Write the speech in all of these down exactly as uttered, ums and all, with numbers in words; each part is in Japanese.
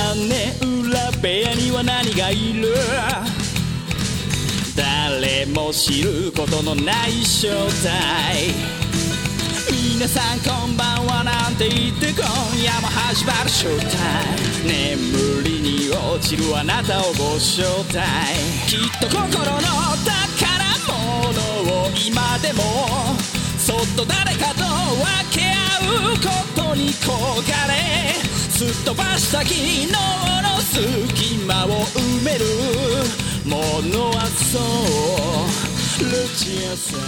屋根裏部屋には何がいる？誰も知ることのない正体。皆さんこんばんはなんて言って今夜も始まるショータイム。眠りに落ちるあなたをご招待。きっと心の宝物を今でもそっと誰かと分け合うことに焦がれ、すっ飛ばした昨日の隙間を埋めるものはそうルチアさん。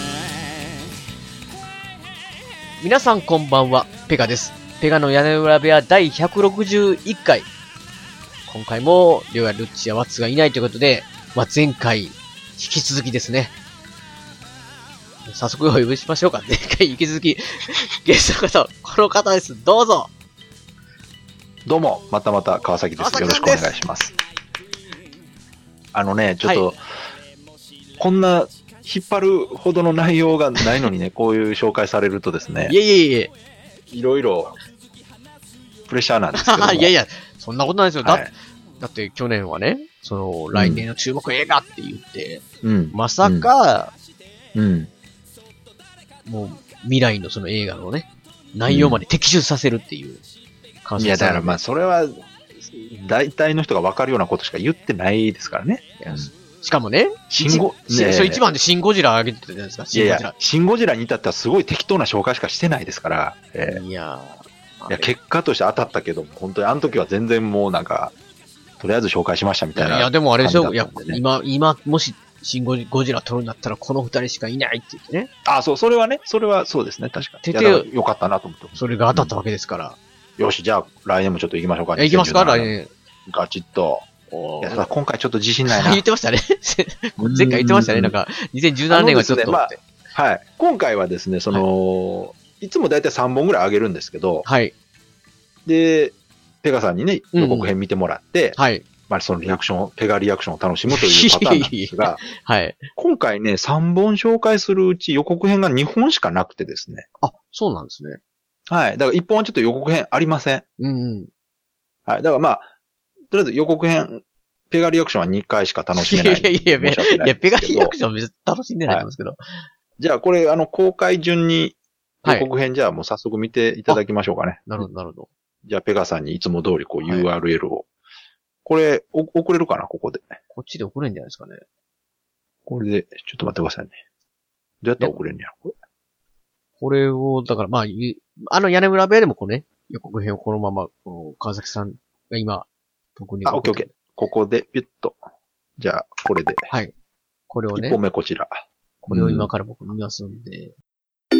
皆さんこんばんは、ペガです。ペガの屋根裏部屋だいひゃくろくじゅういっかい。今回もりょうやルッチやワッツがいないということで、まあ、前回引き続きですね。早速お呼びしましょうか。前回引き続きゲストの方、この方です。どうぞ。 どうも、またまた川崎です。よろしくお願いします。あのね、ちょっと、はい、こんな引っ張るほどの内容がないのにね、こういう紹介されるとですね、 いえいえいえ、 いろいろプレッシャーなんですけども。 いやいや、そんなことないですよ。だ、はい、だって去年はね、その来年の注目映画って言って、うん、まさか、うん、もう未来のその映画のね、内容まで的中させるっていう感じ、 うん。いや、だからまあそれは、大体の人が分かるようなことしか言ってないですからね。 うん、しかもね、 シンゴ、 ね、それ一番でシンゴジラ上げてたじゃないですか。 シンゴジラ。いやいや、シンゴジラに至ってはすごい適当な紹介しかしてないですから。えー、 いやー、いや、結果として当たったけども、本当にあの時は全然もうなんか、とりあえず紹介しましたみたいな、ね。 いや、でもあれでしょ、いや、今、今、もし、シンゴジラ撮るんだったらこの二人しかいないって言ってね。 あ、そう、それはね、それはそうですね、確かに。ててよかったなと思って。 それが当たったわけですから。 うん、よし、じゃあ、来年もちょっと行きましょうかね。行きますか、来年。 ガチッと。いや、今回ちょっと自信ないな。 言ってましたね。前回言ってましたね。なんか、にせんじゅうななねんがちょっとって、ね。まあ、はい。今回はですね、その、はい、いつもだいたいさんぼんぐらいあげるんですけど、 はい。 で、ペガさんにね、予告編見てもらって、 うん、はい。 まあ、そのリアクション、ペガリアクションを楽しむというパターンなんですが、 はい。 今回ね、さんぼん紹介するうち予告編がにほんしかなくてですね。 あ、そうなんですね。 はい。だからいっぽんはちょっと予告編ありません。 うんうん。 はい。だからまあ、とりあえず予告編、ペガリアクションはにかいしか楽しめない。 いやいやいや、いや、ペガリアクションは別に楽しんでないと思うんですけど。はい、 じゃあこれ、あの、公開順に予告編じゃあもう早速見ていただきましょうかね。はい、 なるほど、なるほど。 じゃあペガさんにいつも通りこう ユーアールエル を。はい、これ、お、送れるかなここで。 こっちで送れんじゃないですかね。 これで、ちょっと待ってくださいね。どうやったら送れんねやろこれ。 これを、だからまあ、あの屋根裏部屋でもこうね、予告編をこのまま、この川崎さんが今、特に。 あ、オッケーオッケー。ここで、ピュッと。じゃあ、これで。 はい。これをね。 一本目こちら。 これを今から僕見ますんで。うん、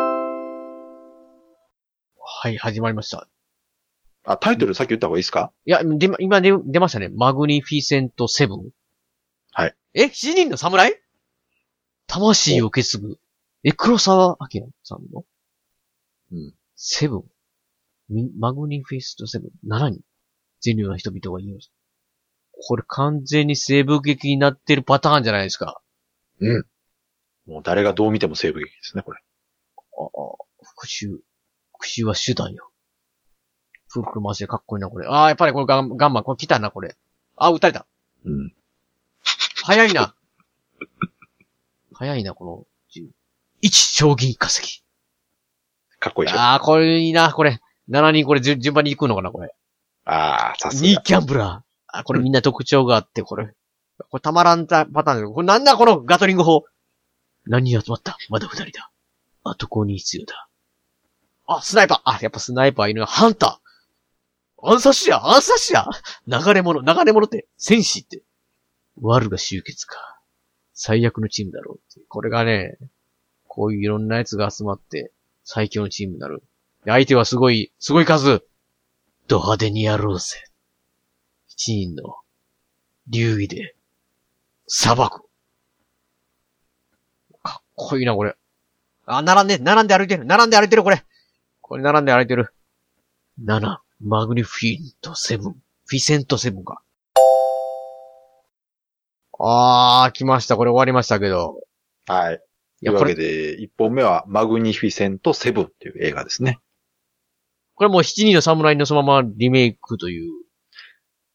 はい、始まりました。 あ、タイトルさっき言った方がいいですか？ いや、で、今出、出ましたね。マグニフィセントセブン。 はい。 え、七人の侍？魂を受け継ぐ。え、黒沢明さんのうん。 セブン。マグニフィセントセブン。ななにん。全領の人々が言います。これ完全に西部劇になってるパターンじゃないですか。 うん。もう誰がどう見ても西部劇ですね、これ。 ああ、復讐。復讐は手段よ。フルフル回してかっこいいな、これ。ああ、やっぱりこれガン、ガンマン、これ来たな、これ。ああ、撃たれた。 うん。 早いな。早いな、この銃。一将棋化石。 かっこいいでしょ。 ああ、これいいな、これ。しちにんこれ順番に行くのかな、これ。 ああ、さすが。 にギャンブラー。あ、これみんな特徴があって、これ。これたまらんたパターンだけど、これなんだこのガトリング砲。何人集まった？まだ二人だ。あとごにん必要だ。あ、スナイパー。あ、やっぱスナイパーいるな。ハンター。暗殺者暗殺者流れ者、流れ者って、戦士って。ワルが集結か。最悪のチームだろうって。これがね、こういういろんなやつが集まって、最強のチームになる。相手はすごい、すごい数。ド派手にやろうぜ。一人の、流儀で、裁く。かっこいいな、これ。あ、並んで、並んで歩いてる。並んで歩いてる、これ。これ並んで歩いてる。なな、マグニフィントセブン。フィセントセブンか。あー、来ました。これ終わりましたけど。 はい。というわけで、一本目はマグニフィセントセブンっていう映画ですね。 これもう七人の侍のそのままリメイクという。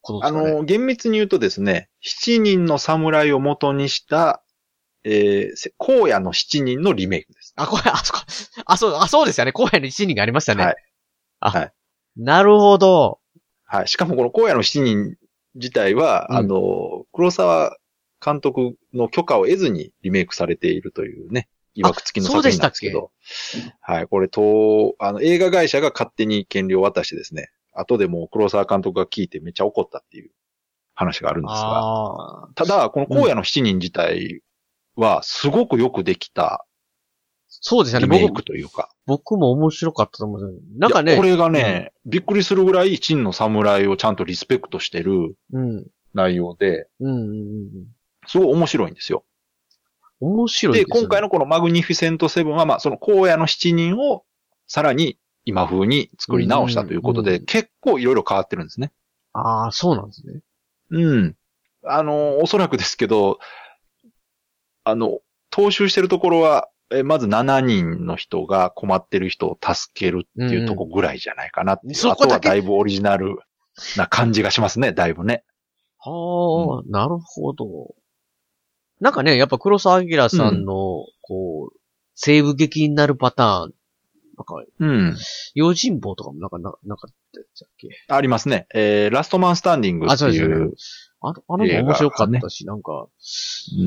あの、厳密に言うとですね、七人の侍を元にした、えー、荒野の七人のリメイクです。 あ、これ、あ、そこ、あ、そう、あ、そうですよね。荒野の七人がありましたね。 はい。 あ、 はい。 なるほど。 はい。しかもこの荒野の七人自体は、うん、あの、黒沢監督の許可を得ずにリメイクされているというね、曰く付きの作品なんですけど。はい。これ、と、あの、映画会社が勝手に権利を渡してですね、後でもう黒沢監督が聞いてめっちゃ怒ったっていう話があるんですが。ただ、この荒野の七人自体は、すごくよくできた、 そうですよね。 リメイクというか。 僕も面白かったと思うんですよ。なんかね。 これがね、うん、びっくりするぐらい真の侍をちゃんとリスペクトしてる内容で、うんうんうん、すごい面白いんですよ。 面白いですね。 で、今回のこのマグニフィセントセブンは、まあ、その荒野の七人をさらに今風に作り直したということで、うんうん、結構いろいろ変わってるんですね。 ああ、そうなんですね。 うん。あの、おそらくですけど、あの、踏襲してるところは、えまずしちにんの人が困ってる人を助けるっていうとこぐらいじゃないかなっていう。うん、あとはだいぶオリジナルな感じがしますね、だいぶね。 はあ、うん、なるほど。なんかね、やっぱ黒澤明さんの、うん、こう、西部劇になるパターン、なんか、うん。用心棒とかもなんか、な、なかったやつだっけ？ ありますね。えー、ラストマンスタンディングっていう。 あ、そうですね。あの、あのも面白かったし、ね、なんか、 うん。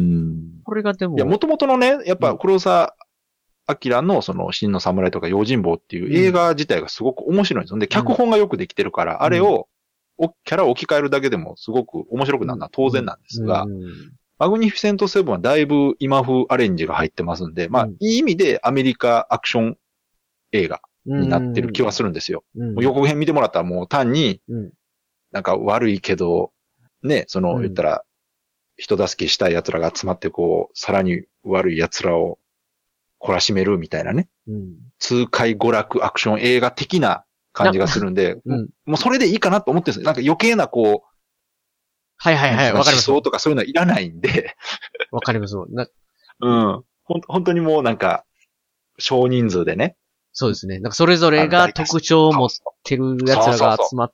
これがでも。 いや、元々のね、やっぱ黒澤明のその、真の侍とか用心棒っていう映画自体がすごく面白いんですよ。で、脚本がよくできてるから、うん、あれを、お、キャラを置き換えるだけでもすごく面白くなるのは当然なんですが、うんうん、マグニフィセントセブンはだいぶ今風アレンジが入ってますんで、まあ、いい意味でアメリカアクション映画になってる気はするんですよ。うん、もう予告編見てもらったらもう単に、なんか悪いけど、ね、その、言ったら、人助けしたい奴らが集まってこう、さらに悪い奴らを懲らしめるみたいなね。うん、痛快娯楽アクション映画的な感じがするんで、うん、もうそれでいいかなと思ってるんですよ。なんか余計なこう、 はいはいはい、わかります。 思想とかそういうのはいらないんで。 わかります。なうん。ほん、本当にもうなんか、少人数でね。 そうですね。なんかそれぞれが特徴を持ってる奴らが集まって、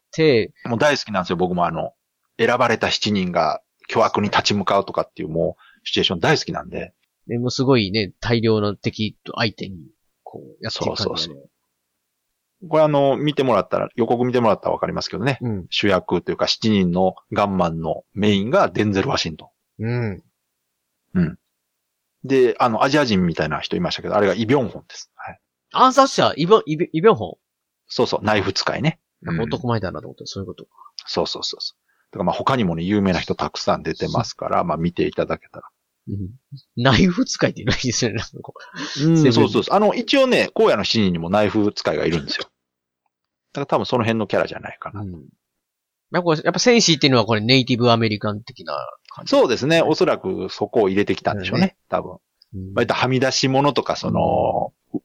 もう大好きなんですよ、僕もあの、選ばれた七人が巨悪に立ち向かうとかっていうもう、シチュエーション大好きなんで。 でもすごいね、大量の敵と相手に、こう、やってる感じで、ね。そうそうそう。 これあの、見てもらったら、予告見てもらったらわかりますけどね。うん、主役というか七人のガンマンのメインがデンゼル・ワシントン。うん。うん。で、あの、アジア人みたいな人いましたけど、あれがイ・ビョンホンです。はい。 暗殺者、イ・ビョン、イ・ビョンホン？ そうそう、ナイフ使いね。 なんか男前だなと思って、うん、そういうこと。 そうそうそうそう。だからまあ他にもね、有名な人たくさん出てますから、まあ見ていただけたら。 うん、ナイフ使いってないですよね、なんかこう。うん、そうそうそう。あの、一応ね、荒野の七人にもナイフ使いがいるんですよ。だから多分その辺のキャラじゃないかな。うん、 やっぱ、やっぱ戦士っていうのはこれネイティブアメリカン的な感じ、 そうですね。おそらくそこを入れてきたんでしょうね。ね多分。うん、まあ、はみ出し物とか、その、うん、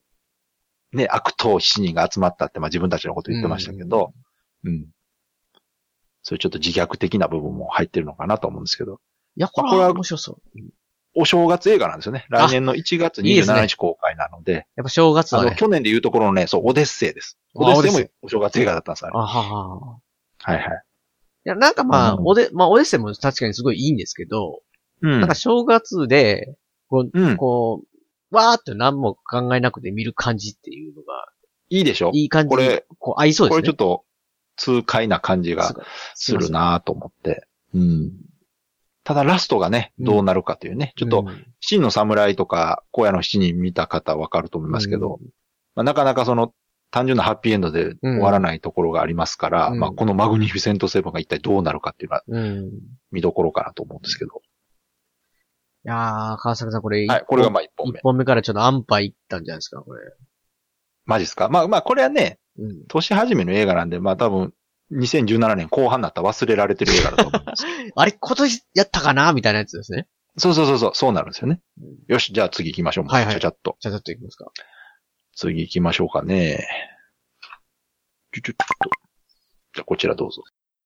ね、悪党七人が集まったって、まあ自分たちのこと言ってましたけど、うん、うん。そういうちょっと自虐的な部分も入ってるのかなと思うんですけど。 いや、これは面白そう。 お正月映画なんですよね。来年のいちがつにじゅうしちにち公開なので。いいでね、やっぱ正月は、ね、 あの、去年で言うところのね、そう、オデッセイです。オデッセイもお正月映画だったんですよ。あはは。はいはい。いや、なんかまあ、うん、オデ、まあ、オデッセイも確かにすごいいいんですけど、うん、なんか正月で、こう、うん、こう、わーって何も考えなくて見る感じっていうのが。 いいでしょ？ いい感じ。 これ、 こう合いそうですね。 これちょっと、痛快な感じがするなぁと思って。うん。ただラストがね、どうなるかというね。うん、ちょっと、真の侍とか、荒野の七人見た方はわかると思いますけど、うんまあ、なかなかその、単純なハッピーエンドで終わらないところがありますから、うん、まあこのマグニフィセントセブンが一体どうなるかっていうのは、見どころかなと思うんですけど。 いやー、川崎さんこれ、 はい、これがまあ一本目。 一本目からちょっと安牌いったんじゃないですか、これ。 マジっすか？まあまあこれはね、うん、年始めの映画なんで、まあ多分、にせんじゅうななねん後半になったら忘れられてる映画だと思うんです。 あれ、今年やったかなみたいなやつですね。 そうそうそうそう、そうなるんですよね。うん、よし、じゃあ次行きましょう。はいはい。ちゃちゃっと。 ちゃちゃっと行きますか。 次行きましょうかね。ちょちょちょっと。じゃあこちらどうぞ。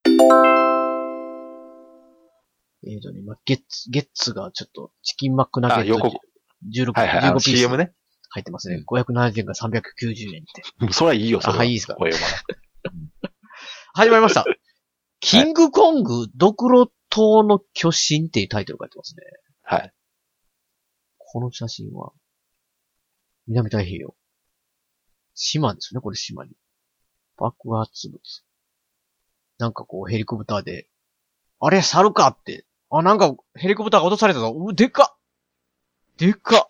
えーとね、今、ゲッツ、ゲッツがちょっと、チキンマックナゲット。 あ、予告。 じゅうろく、 はいはい、 じゅうごピース。 シーエム ね。 入ってますね。ごひゃくななじゅうえんがさんびゃくきゅうじゅうえんって。 それはいいよ、それは。 あ、いいですか。 声をもらって。 始まりました。 キングコング、ドクロ島の巨神っていうタイトル書いてますね。 はい。 この写真は、南太平洋。島ですね、これ島に。爆発物。なんかこうヘリコプターで、あれ、猿かって。あ、なんかヘリコプターが落とされたぞ。う、でっかでっか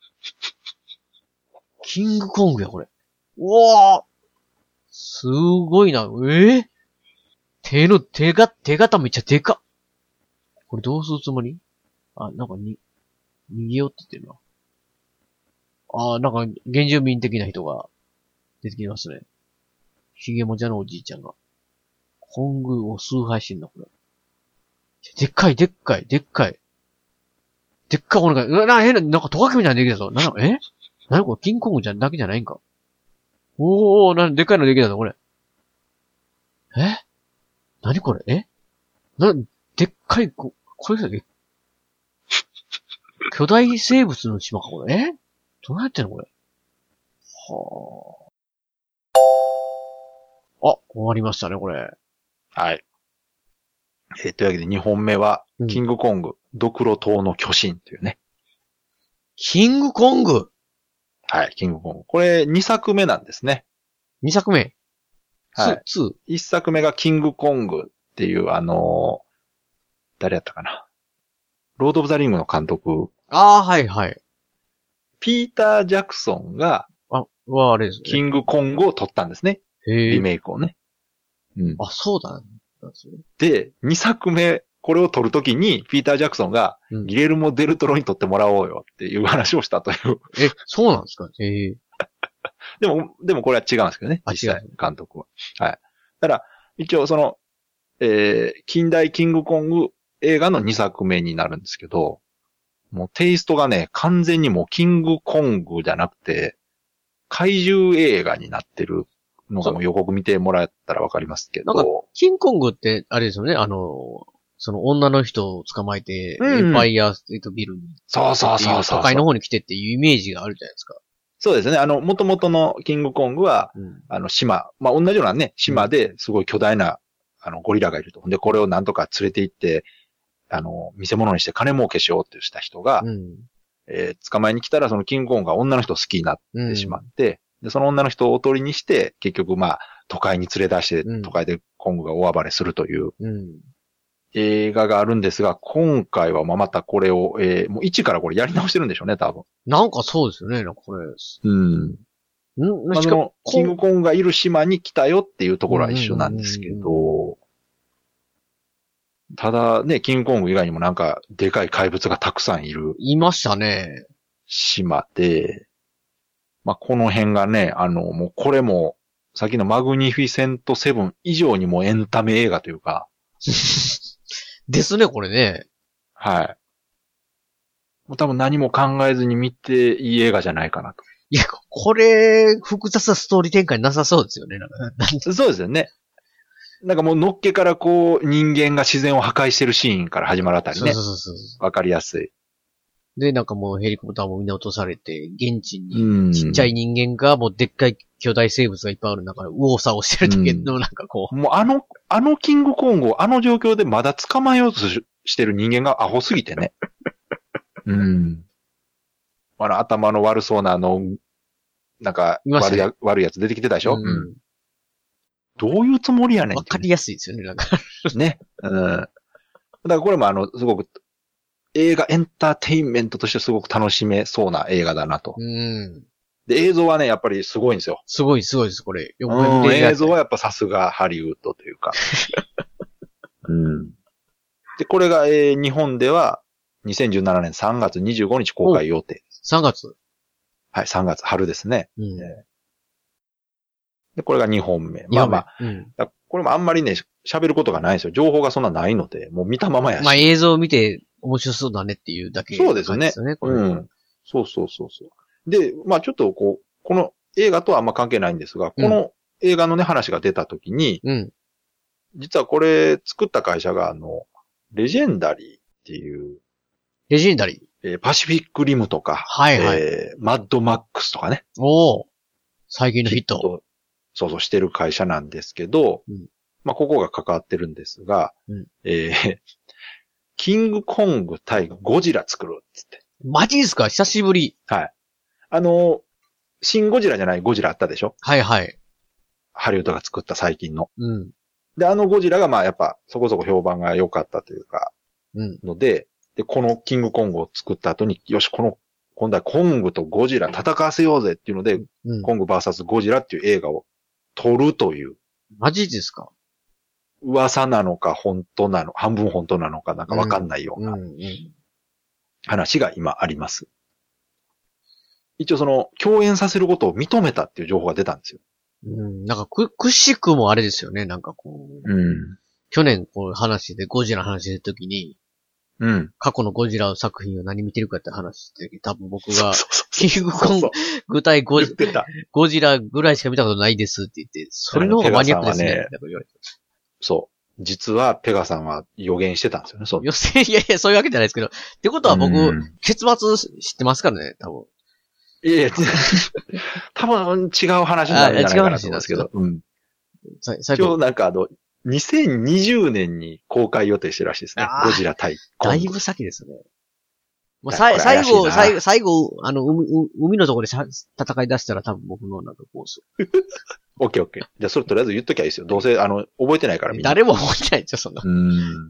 キングコングや、これ。うわーすごいな。えー、手の、手が、手形めっちゃでかっ。これどうするつもり？あ、なんかに、逃げようって言ってるな。あー、なんか原住民的な人が出てきますね。ひげもじゃのおじいちゃんが。コングを崇拝してんだ、これ。でっかい、でっかい、でっかい。でっかいお腹。うわ、な、変な、なんかトカゲみたいなのできたぞ。な、えなにこれ、キングコングじゃだけじゃないんか。おー、な、でっかいのできたぞ、これ。えなにこれえな、でっかい、こ、これだけ。巨大生物の島か、これ。えどうやってんの、これ。はあ。あ、終わりましたね、これ。 はい。えー、というわけでにほんめは、うん、キングコング、ドクロ島の巨神というね。 キングコングはい、キングコング。これにさくめなんですね。 にさくめはい。いっさくめがキングコングっていう、あのー、誰やったかな。ロード・オブ・ザ・リングの監督。 ああ、はいはい。 ピーター・ジャクソンが、 あ、はあれですね。 キングコングを撮ったんですね。リメイクをね。 うん。あ、そうだね。 で、にさくめ、これを撮るときに、ピーター・ジャクソンが、うん、ギレルモ・デルトロに撮ってもらおうよっていう話をしたという。 え、そうなんですかへえ。 でも、でもこれは違うんですけどね。実際、監督は。はい。だから、一応その、えー、近代キングコング映画のにさくめになるんですけど、もうテイストがね、完全にもうキングコングじゃなくて、怪獣映画になってるのがもう予告見てもらえたらわかりますけど。 なんか、キングコングって、あれですよね、あの、その女の人を捕まえて、うん、エンパイアステートビルに。 そうそうそうそう。 都会の方に来てっていうイメージがあるじゃないですか。 そうですね。あの、元々のキングコングは、うん、あの、島。まあ、同じようなね、島ですごい巨大な、あの、ゴリラがいると。で、これをなんとか連れて行って、あの、見せ物にして金儲けしようってした人が、うん、えー、捕まえに来たら、そのキングコングが女の人を好きになってしまって、うん、で、その女の人をおとりにして、結局まあ、都会に連れ出して、うん、都会でコングが大暴れするという、うん、映画があるんですが、今回はまあまたこれを、えー、もう一からこれやり直してるんでしょうね、多分。 なんかそうですよね、なんかこれ。 うん。んまあ、しかも、キングコングがいる島に来たよっていうところは一緒なんですけど、ただね、キングコング以外にもなんか、でかい怪物がたくさんいる。 いましたね。 島で、まあ、この辺がね、あの、もうこれも、さっきのマグニフィセントセブン以上にもエンタメ映画というか。 ですね、これね。 はい。もう多分何も考えずに見ていい映画じゃないかなと。 いや、これ、複雑なストーリー展開なさそうですよね。なんかそうですよね。なんかもうのっけからこう、人間が自然を破壊してるシーンから始まるあたりね。 そうそうそうそう。 わかりやすい。 で、なんかもうヘリコプターもみんな落とされて、現地にちっちゃい人間がもうでっかい巨大生物がいっぱいある中で右往左往してるだけのなんかこう。 もうあの、あのキングコングをあの状況でまだ捕まえようとしてる人間がアホすぎてね。うん。あの頭の悪そうなあの、なんか悪い、ね、悪いやつ出てきてたでしょ、うん、どういうつもりやねん。 わかりやすいですよね、なんか。 ね。うん。だからこれもあの、すごく、映画エンターテインメントとしてすごく楽しめそうな映画だなと。うん。で、映像はね、やっぱりすごいんですよ。 すごい、すごいです、これ。 よく見て、うん、映像はやっぱさすがハリウッドというか。うん。で、これが、えー、日本ではにせんじゅうななねんさんがつにじゅうごにち公開予定。 さんがつはい、さんがつ、春ですね。うん、で、これがにほんめ。まあまあ、うん、これもあんまりね、喋ることがないんですよ。情報がそんなないので、もう見たままやし。 まあ映像を見て面白そうだねっていうだけ、 ね。そうですね。これうん。そうそうそうそう。で、まあちょっとこう、この映画とはあんま関係ないんですが、この映画のね、話が出たときに、うん、実はこれ作った会社があの、レジェンダリーっていう。 レジェンダリーえー、パシフィックリムとか、 はいはい。 えー、マッドマックスとかね。 おー。最近のヒット。 そうそうしてる会社なんですけど、うん、 まあ、ここが関わってるんですが、 うん、 えー、キングコング対ゴジラ作るっつって。 マジですか？久しぶり。 はい。あの、シンゴジラじゃないゴジラあったでしょ？ はいはい。 ハリウッドが作った最近の。 うん。 で、あのゴジラがまあやっぱそこそこ評判が良かったというか、 うん。 ので、で、このキングコングを作った後に、よし、この、今度はコングとゴジラ戦わせようぜっていうので、うん、コング ブイエス ゴジラっていう映画を撮るという。 マジですか？ 噂なのか本当なの、半分本当なのかなんかわかんないような話が今あります。一応その、共演させることを認めたっていう情報が出たんですよ。 うん、なんかく、くしくもあれですよね、なんかこう。 うん。 去年こう話で、ゴジラの話した時に、 うん。 過去のゴジラ作品を何見てるかって話して、多分僕が、キングコング対ゴジラ、ゴジラぐらいしか見たことないですって言って、それの方がマニアックですね。ねそう。実はペガさんは予言してたんですよね、そう。 予選、いやいや、そういうわけじゃないですけど。ってことは僕、結末知ってますからね、多分。 いやいや、多分違う話になるんじゃないかなと思うんですけど。うん。今日なんかあの、にせんにじゅうねんに公開予定してるらしいですね。ゴジラ対コング。 だいぶ先ですね。もう最後、最後、最後、あの、海、海のところで戦い出したら多分僕のなんかコース。 オッケーオッケー。じゃあそれとりあえず言っときゃいいですよ。どうせ、あの、覚えてないからみんな。 誰も覚えてないですよ、そんな。 うん。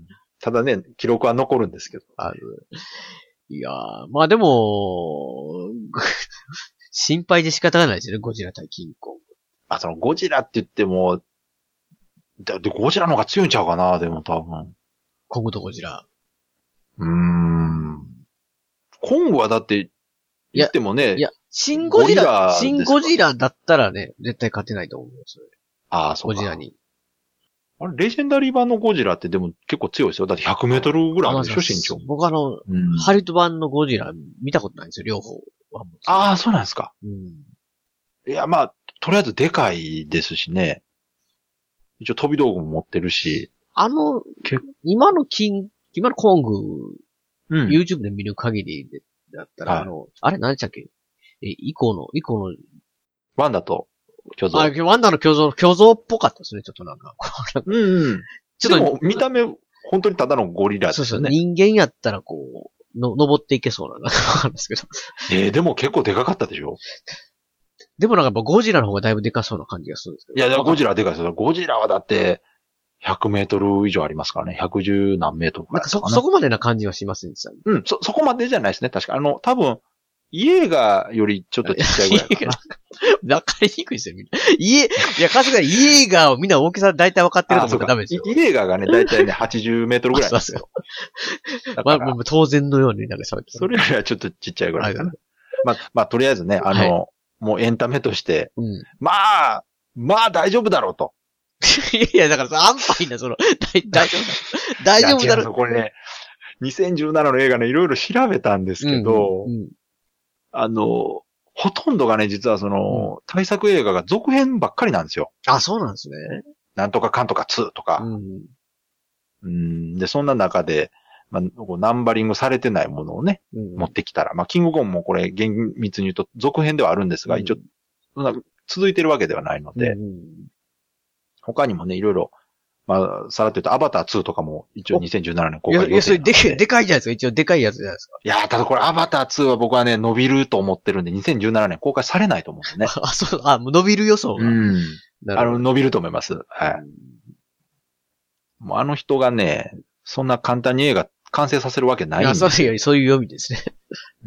ただね、記録は残るんですけど。 ある。いやー、まあでも、心配で仕方がないですよね、ゴジラ対キングコング。 あ、そのゴジラって言っても、だってゴジラの方が強いんちゃうかな、でも多分。 コングとゴジラ。 うーん。コングはだって、言ってもね。 いや、シンゴジラ、シンゴジラだったらね、絶対勝てないと思うんですよ。 ああ、そうか。 ゴジラに。 あれ、レジェンダリー版のゴジラってでも結構強いですよ。だってひゃくメートルぐらいあるでしょ、身長。 僕あの、うん、ハリウッド版のゴジラ見たことないんですよ、両方は。 ああ、そうなんですか。 うん。 いや、まあ、とりあえずでかいですしね。一応飛び道具も持ってるし。 あの、今のキン、今のコング、 うん、 YouTube で見る限りでだったら、はい、あの、あれ何でしたっけ？え、以降の、以降の。 ワンダと巨像。 あ、ワンダの巨像、巨像っぽかったですね、ちょっとなんか。 うんうん。ちょっと見た目、本当にただのゴリラですよね。 そうそう、人間やったらこう、の、登っていけそうな、なんかわかるんですけど。 えー、でも結構でかかったでしょ？ でもなんかやっぱゴジラの方がだいぶでかそうな感じがするんですけど。 いや、でもゴジラはでかいですよ。ゴジラはだって、ひゃくメートル以上ありますからね。ひゃくじゅう何メートルか、ね。 なんかそ、そこまでな感じはしませんでしたね。 うん、そ、そこまでじゃないですね。確か。あの、多分、イエーガーよりちょっとちっちゃいぐらいかな。 わかりにくいですよ、みんな。イエ、いや、かすがにイエーガーをみんな大きさ大体分かってると思ったらダメですよ。 イエーガーがね、大体ね、はちじゅうメートルぐらいですよ。 まあ、もう当然のようになんか喋ってそれよりはちょっとちっちゃいぐらいかな。まあ、まあ、とりあえずね、あの、はい、もうエンタメとして、うん、まあ、まあ大丈夫だろうと。 いやいや、だからさ、安牌な、その、大丈夫だ。大丈夫だろう。 これね、にせんじゅうななの映画ね、いろいろ調べたんですけど、うんうん、あの、ほとんどがね、実はその、うん、大作映画が続編ばっかりなんですよ。 あ、そうなんですね。 なんとかかんとかツーとか。うん、うんで、そんな中で、まあ、ナンバリングされてないものをね、うん、持ってきたら、まあ、キングコングもこれ厳密に言うと続編ではあるんですが、うん、一応、続いてるわけではないので、うん、他にもね、いろいろ、まあ、さらっと言うと、アバターツーとかも一応にせんじゅうななねん公開予定なんで。いや、それでかい、でかいじゃないですか。一応でかいやつじゃないですか。 いや、ただこれアバターツーは僕はね、伸びると思ってるんで、にせんじゅうななねん公開されないと思うんですね。 あ、そう、あ、伸びる予想が。 うん。あの、伸びると思います。はい。もうあの人がね、そんな簡単に映画完成させるわけないんですよ。いや、 そういう、そういう読みですね。 うん。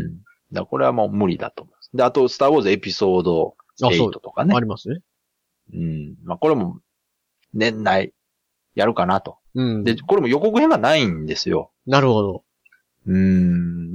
だからこれはもう無理だと思います。で、あと、スターウォーズエピソードエイトとかね。 ありますね。 うん。まあ、これも、年内、やるかなと。 うん。 で、これも予告編がないんですよ。 なるほど。 うん。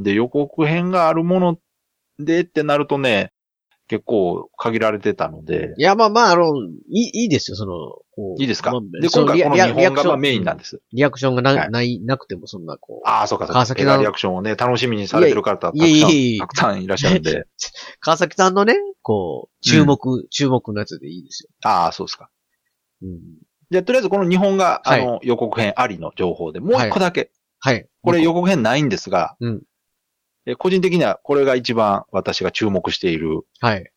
で、予告編があるものでってなるとね、結構限られてたので。 いや、まあまあ、あの、いい、いいですよ、その、 こういいですか、まあ、で、今回この日本がまあメインなんです。 リアクションがな、はい、ない、なくてもそんな、こう。 ああ、そうか、そうか。川崎さん。リアクションをね、楽しみにされてる方、たくさん、いやいやたくさんいらっしゃるんで。 川崎さんのね、こう、注目、うん、注目のやつでいいですよ。 ああ、そうですか。うん。じゃあ、とりあえずこの日本が、あの、はい、予告編ありの情報で、もう一個だけ。 はい。はい、 これ予告編ないんですが、 うん。 個人的にはこれが一番私が注目している。 はい。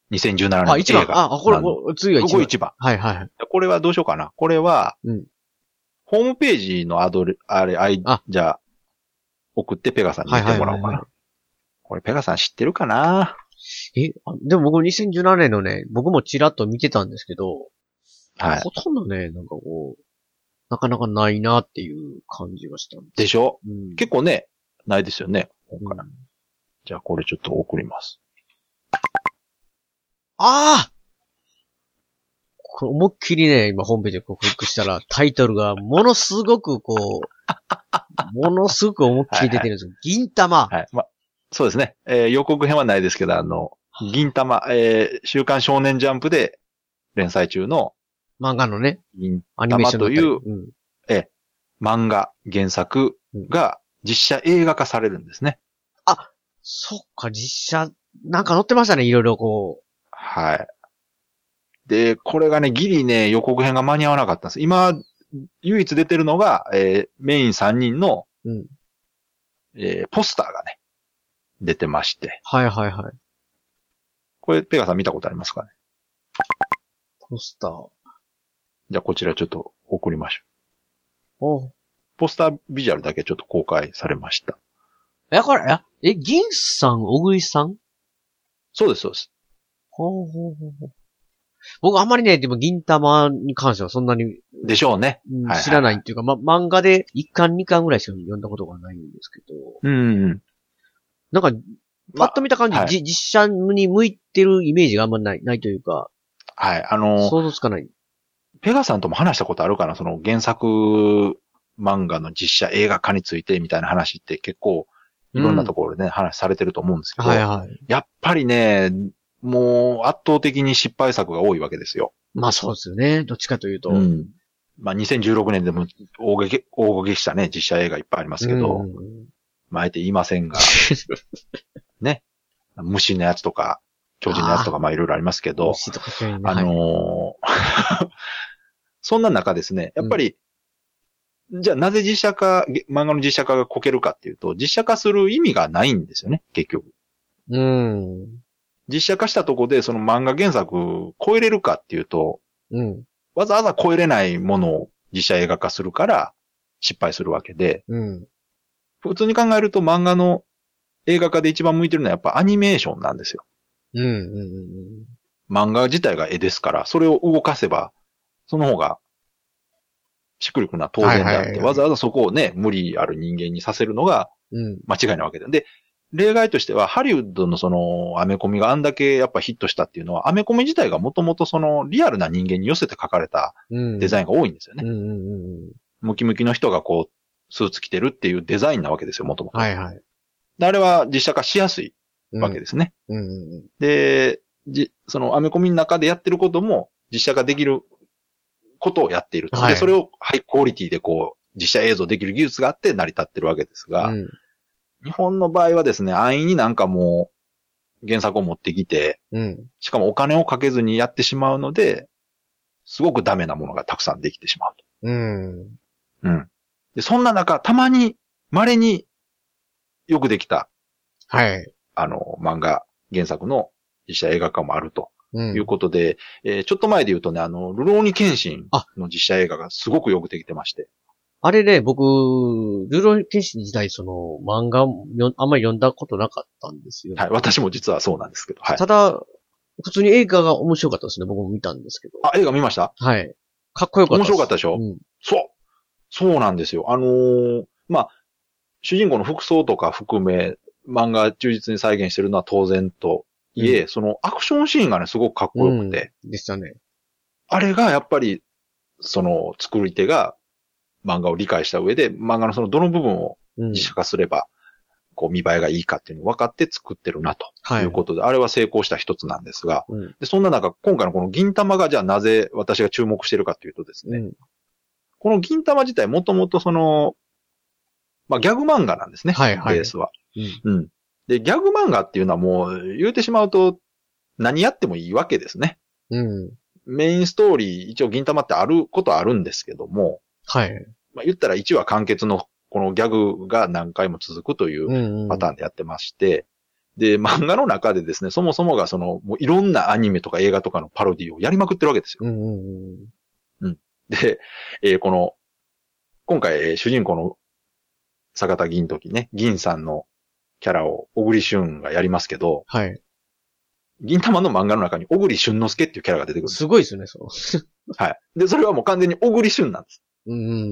にせんじゅうななねんのあ、一番。 映画。 あ、これ、こ次が一番。 ここ一番。 はいはいはい。 これはどうしようかな。これは、 うん、 ホームページのアドレ、あれ、あい、 あじゃあ、送ってペガさんに見てもらおうかな。 はいはいはいはい、 これペガさん知ってるかな？ え、でも僕にせんじゅうななねんのね、僕もちらっと見てたんですけど、 はい。 ほとんどね、なんかこう、なかなかないなっていう感じがしたんです。 でしょ？ うん、 結構ね、ないですよね、今回。 うん、 じゃあこれちょっと送ります。 ああこれ思いっきりね、今ホームページでこうクリックしたら、タイトルがものすごくこう、ものすごく思いっきり出てるんですよ。はいはい、銀玉。 はい。ま、そうですね。えー、予告編はないですけど、あの、銀玉、えー、週刊少年ジャンプで連載中の漫画のね、 銀アニメーション玉という、 うん、 えー、漫画原作が実写映画化されるんですね。 あ、そっか、実写、なんか載ってましたね、いろいろこう。 はい。で、これがね、ギリね、予告編が間に合わなかったんです。今、唯一出てるのが、えー、メインさんにんの、 うん、 えー、ポスターがね、出てまして。 はいはいはい。 これ、ペガさん見たことありますかね？ ポスター。 じゃあ、こちらちょっと送りましょおう。ポスタービジュアルだけちょっと公開されました。 え、これ、え、銀さん、小栗さん？ そうです、そうです。 ほうほうほうほう。僕あんまりね、でも銀玉に関してはそんなに。 でしょうね。 うんはいはいはい、 知らないっていうか、ま、漫画でいっかんにかんぐらいしか読んだことがないんですけど。 うん。 なんか、パッと見た感じ、 まあはい、 実写に向いてるイメージがあんまない、ないというか。 はい、あのー、 想像つかない。 ペガさんとも話したことあるかな？その原作漫画の実写映画化についてみたいな話って結構いろんなところでね、うん、話されてると思うんですけど、 はいはい。 やっぱりね、もう圧倒的に失敗作が多いわけですよ。 まあそうですよね。どっちかというと。 うん。まあにせんじゅうろくねんでも大激、大激したね、実写映画いっぱいありますけど、うん、まああえて言いませんが、ね。虫のやつとか、巨人のやつとかまあいろいろありますけど、 虫とか巨人、 あのー、そんな中ですね、やっぱり、うん、じゃあなぜ実写化、漫画の実写化がこけるかっていうと、実写化する意味がないんですよね、結局。 うん。 実写化したとこでその漫画原作超えれるかっていうと、 うん、 わざわざ超えれないものを実写映画化するから失敗するわけで、 うん、 普通に考えると漫画の映画化で一番向いてるのはやっぱアニメーションなんですよ。 うんうんうん、 漫画自体が絵ですから、それを動かせば、その方がしっくりくるのは当然であって、はいはいはいはい、わざわざそこをね、無理ある人間にさせるのが間違いなわけで。で、例外としては、ハリウッドのその、アメコミがあんだけやっぱヒットしたっていうのは、アメコミ自体がもともとその、リアルな人間に寄せて描かれたデザインが多いんですよね。うんうんうん、ムキムキの人がこう、スーツ着てるっていうデザインなわけですよ、もともと。はいはい。で、あれは実写化しやすいわけですね。うんうんうん、で、じ、そのアメコミの中でやってることも、実写化できることをやっていると。はい、で、それをハイクオリティでこう、実写映像できる技術があって成り立ってるわけですが、うん、日本の場合はですね、安易になんかもう原作を持ってきて、うん、しかもお金をかけずにやってしまうので、すごくダメなものがたくさんできてしまうと。うん。うん。で、そんな中、たまに、稀によくできた、はい。あの、漫画原作の実写映画化もあると。うん、いうことで、えー、ちょっと前で言うとね、あの、ルローニケンシンの実写映画がすごくよくできてまして。 あれね、僕、ルローニケンシン自体、その、漫画あんまり読んだことなかったんですよ。 はい、私も実はそうなんですけど。はい。 ただ、普通に映画が面白かったですね。僕も見たんですけど。 あ、映画見ました？ はい。かっこよかったです。 面白かったでしょ？うん。そう。そうなんですよ。あのー、まあ、主人公の服装とか含め、漫画忠実に再現してるのは当然といえ、うん、そのアクションシーンがね、すごくかっこよくて。 うん、でしたね。 あれがやっぱり、その作り手が漫画を理解した上で、漫画のそのどの部分を実写化すれば、こう見栄えがいいかっていうのを分かって作ってるなということで、はい、あれは成功した一つなんですが、うん、でそんな中、今回のこの銀玉がじゃあなぜ私が注目してるかというとですね、うん、この銀玉自体もともとその、まあギャグ漫画なんですね、はいはい、ベースは。うん、うんで、ギャグ漫画っていうのはもう言うてしまうと何やってもいいわけですね。うん。メインストーリー、一応銀玉ってあることはあるんですけども。はい。まあ言ったらいちわ完結のこのギャグが何回も続くというパターンでやってまして。 で、漫画の中でですね、そもそもがその、もういろんなアニメとか映画とかのパロディをやりまくってるわけですよ。 うんうんうん。 うん。で、えーこの、今回、えー主人公の坂田銀時ね、銀さんのキャラを小栗旬がやりますけど、 はい。 銀玉の漫画の中に小栗旬之助っていうキャラが出てくるんです。 すごいですよね、そう。 はい。で、それはもう完全に小栗旬なんです。 うん。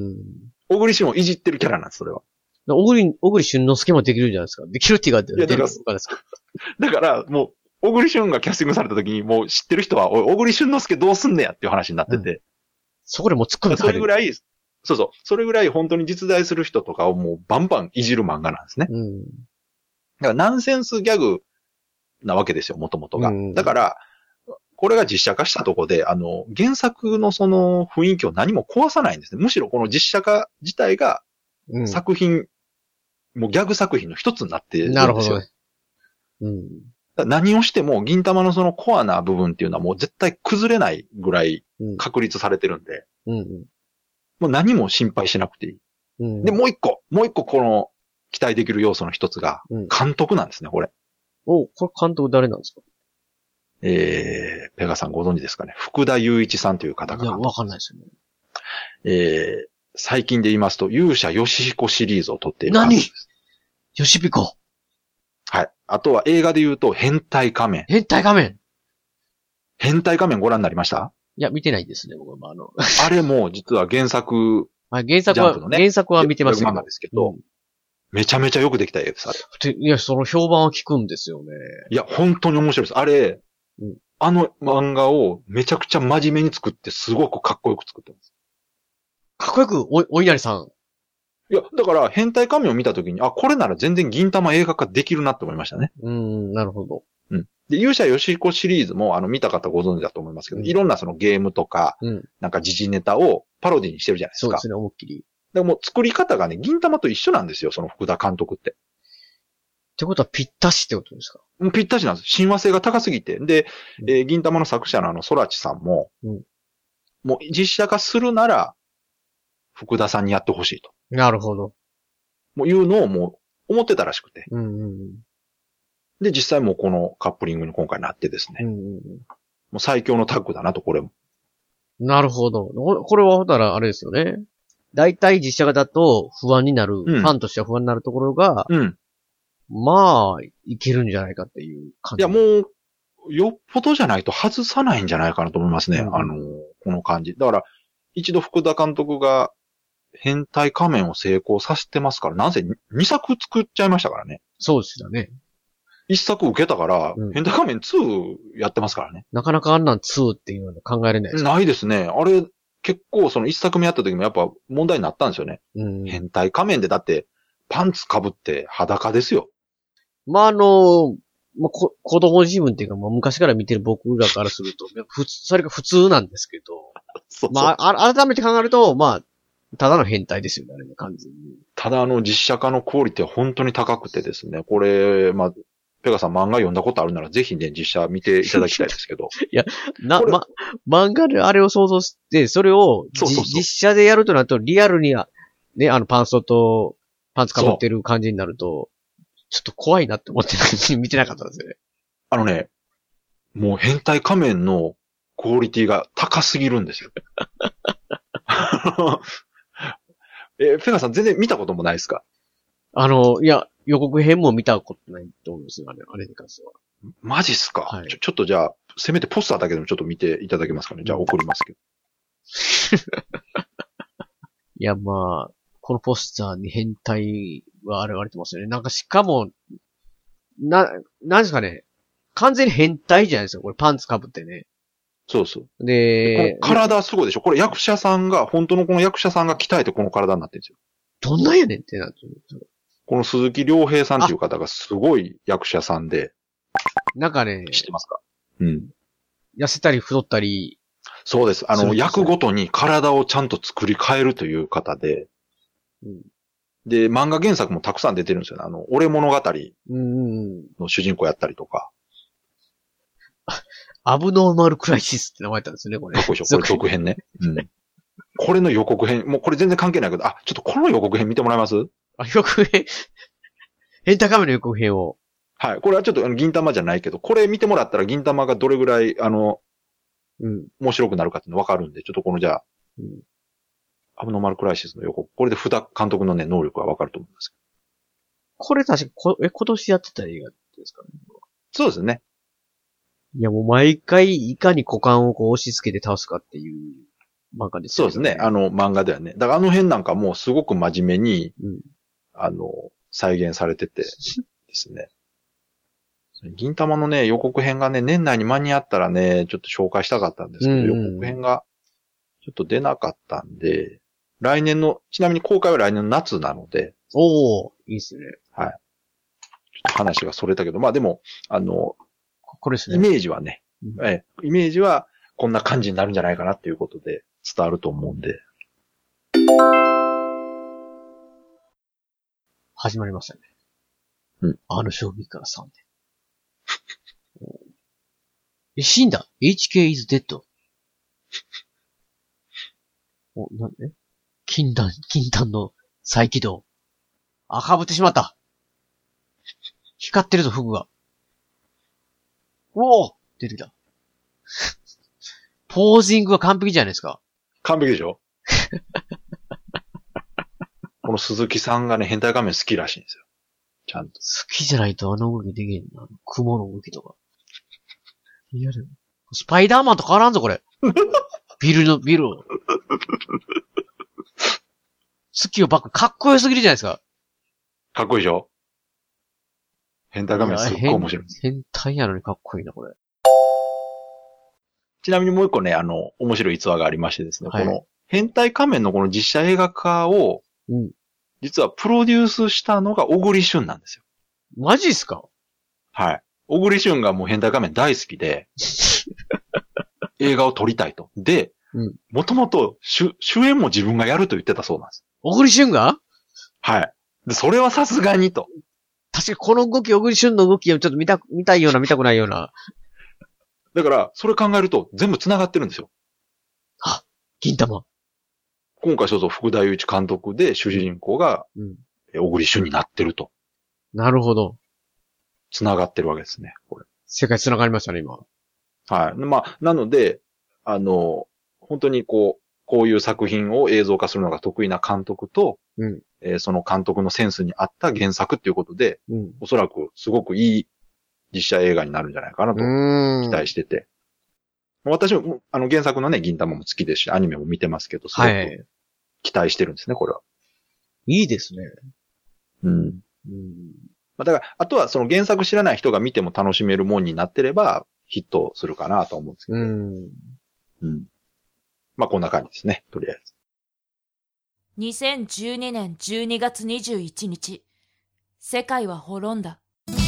小栗旬をいじってるキャラなんです、それは。 小栗、小栗旬之助もできるんじゃないですか。できるって言うか、 いやだからだから、もう、小栗旬がキャスティングされた時に、もう知ってる人は、おい、小栗旬之助どうすんねやっていう話になってて。うん、 そこでもう突っ込んでそれぐらい、そうそう、それぐらい本当に実在する人とかをもうバンバンいじる漫画なんですね。うん。だからナンセンスギャグなわけですよ、もともとが。うん、だから、これが実写化したところで、あの、原作のその雰囲気を何も壊さないんですね。むしろこの実写化自体が作品、うん、もうギャグ作品の一つになってるんですよ。なるほどね。うん。何をしても銀玉のそのコアな部分っていうのはもう絶対崩れないぐらい確立されてるんで、うんうん、もう何も心配しなくていい。うん、で、もう一個、もう一個この期待できる要素の一つが監督なんですね、これ。 お、これ監督誰なんですか？ えー、ペガさんご存知ですかね。福田雄一さんという方が。 いや、わかんないですよね。 えー、最近で言いますと、勇者ヨシヒコシリーズを撮っている監督です。 何？ヨシヒコ。 はい。あとは映画で言うと、変態仮面。 変態仮面変態仮面ご覧になりました？ いや、見てないですね、僕は。あのあれも、実は原作、 あ原作は、ね、原作は見てますけど。 漫画ですけど、うん、めちゃめちゃよくできた映画です、あれ。いや、その評判は聞くんですよね。 いや、本当に面白いです。あれ、うん、あの漫画をめちゃくちゃ真面目に作って、すごくかっこよく作ってます。 かっこよく、お、お稲荷さん。 いや、だから、変態仮面を見たときに、あ、これなら全然銀玉映画化できるなって思いましたね。 うーん、なるほど。 うん。で、勇者ヨシヒコシリーズも、あの、見た方ご存知だと思いますけど、うん、いろんなそのゲームとか、うん、なんか時事ネタをパロディにしてるじゃないですか。 そうですね、思いっきり。 でも作り方がね、銀玉と一緒なんですよ、その福田監督って。 ってことはぴったしってことですか？ ぴったしなんです。親和性が高すぎて。で、うん、えー、銀玉の作者のあの、空知さんも、うん、もう実写化するなら、福田さんにやってほしいと。 なるほど。 もういうのをもう思ってたらしくて。うんうんうん、で、実際もうこのカップリングに今回なってですね。うんうんうん、もう最強のタッグだなと、これも。 なるほど。これはほたらあれですよね。大体実写化だと不安になる、うん、ファンとしては不安になるところが、うん、まあ、いけるんじゃないかっていう感じ。 いや、もう、よっぽどじゃないと外さないんじゃないかなと思いますね。うん、あの、この感じ。だから、一度福田監督が変態仮面を成功させてますから、なんせにさく作っちゃいましたからね。 そうですよね。 いっさく受けたから、うん、変態仮面ツーやってますからね。 なかなかあんなんツーっていうのは考えれないですか？ ないですね。あれ、結構そのいっさくめやった時もやっぱ問題になったんですよね。うん、変態仮面でだってパンツ被って裸ですよ。 まあ、あの、まあ、こ子供自分っていうか、まあ、昔から見てる僕らからすると、普通、それが普通なんですけど、そうそうまあ、改めて考えると、まあ、ただの変態ですよね、あれね、完全に。 ただあの実写化のクオリティは本当に高くてですね、これ、まあ、ペガさん漫画読んだことあるならぜひね、実写見ていただきたいですけど。 いや、な、ま、漫画であれを想像して、それをそうそうそう実写でやるとなると、リアルに、ね、あのパンストとパンツ被ってる感じになると、ちょっと怖いなって思って見てなかったんですよね。 あのね、もう変態仮面のクオリティが高すぎるんですよ。え、フェガさん全然見たこともないですか？ あの、いや、予告編も見たことないと思うんですよ、あれ、あれに関しては。 マジっすか、はい、ちょ、ちょっとじゃあ、せめてポスターだけでもちょっと見ていただけますかね。じゃあ送りますけど。 いや、まあ、このポスターに変態は現れてますよね。なんかしかも、な、なんですかね。完全に変態じゃないですか。これパンツ被ってね。 そうそう。 で、 この体すごいでしょ。これ役者さんが、本当のこの役者さんが鍛えてこの体になってるんですよ。 どんなんやねんってなってる。 この鈴木亮平さんっていう方がすごい役者さんで。 なんかね。 知ってますか？うん。 痩せたり太ったり。 そうです。あの、役ごとに体をちゃんと作り変えるという方で。うん、で、漫画原作もたくさん出てるんですよね。あの、俺物語の主人公やったりとか。 アブノーマルクライシスって名前だったんですね、これ。 かっこいいでしょ、これ続編ね。うん。これの予告編、もうこれ全然関係ないけど、あ、ちょっとこの予告編見てもらえます？ あ、予告編変態仮面の予告編を。 はい。これはちょっとあの銀玉じゃないけど、これ見てもらったら銀玉がどれぐらい、あの、 うん。 面白くなるかっていうの分かるんで、ちょっとこのじゃあ、 うん、 アブノーマルクライシスの予告、これで普田監督のね、能力が分かると思います。 これ確かこ、え、今年やってた映画ですかね。 そうですね。 いやもう毎回いかに股間をこう押し付けて倒すかっていう漫画ですそうですね。あの漫画ではね。だからあの辺なんかもうすごく真面目に、 うん、あの、再現されててですね。銀玉のね、予告編がね、年内に間に合ったらね、ちょっと紹介したかったんですけど、うんうん、予告編がちょっと出なかったんで、来年の、ちなみに公開は来年の夏なので。 おー、いいですね。 はい。ちょっと話がそれたけど、まあでも、あの、 これですね。 イメージはね、うん、えイメージはこんな感じになるんじゃないかなっていうことで伝わると思うんで。 始まりましたね。 うん。 あの将棋からさんねん。え、死んだ ?エイチケー is dead. お、なんで禁断、禁断の再起動。あ、被ってしまった。光ってるぞ、フグが。おお出てきた。ポージングは完璧じゃないですか。 完璧でしょこの鈴木さんがね、変態仮面好きらしいんですよ。ちゃんと。 好きじゃないとあの動きできんな。雲の動きとか。いや、スパイダーマンと変わらんぞ、これ。ビルの、ビルを。スキをバック、かっこよすぎるじゃないですか。 かっこいいでしょ変態仮面すっごい面白い。 変態やのにかっこいいな、これ。 ちなみにもう一個ね、あの、面白い逸話がありましてですね、 はい、 この、変態仮面のこの実写映画化を、 うん、 実はプロデュースしたのが小栗旬なんですよ。 マジっすか？ はい。小栗旬がもう変態仮面大好きで、映画を撮りたいと。で、もともと主演も自分がやると言ってたそうなんです。 小栗旬が？ はい。で、それはさすがにと。 確かにこの動き、小栗旬の動きをちょっと見た、見たいような、見たくないような。 だから、それ考えると全部繋がってるんですよ。 あ、銀玉。 今回そうそう、福田雄一監督で主人公が、うん、小栗旬になってると。 なるほど。 繋がってるわけですね、これ。 世界繋がりましたね、今。 はい。まあ、なので、あの、本当にこう、こういう作品を映像化するのが得意な監督と、うん、えー、その監督のセンスに合った原作っていうことで、うん、おそらくすごくいい実写映画になるんじゃないかなと期待してて。私も、あの原作のね、銀玉も好きですし、アニメも見てますけど、すごく期待してるんですね、これは。 いいですね。 うん。うん、まあ、だから、あとはその原作知らない人が見ても楽しめるもんになってれば、ヒットするかなと思うんですけど。うん。うん。まあ、こんな感じですね、とりあえず。 にせんじゅうにねんじゅうにがつにじゅういちにち、世界は滅んだ。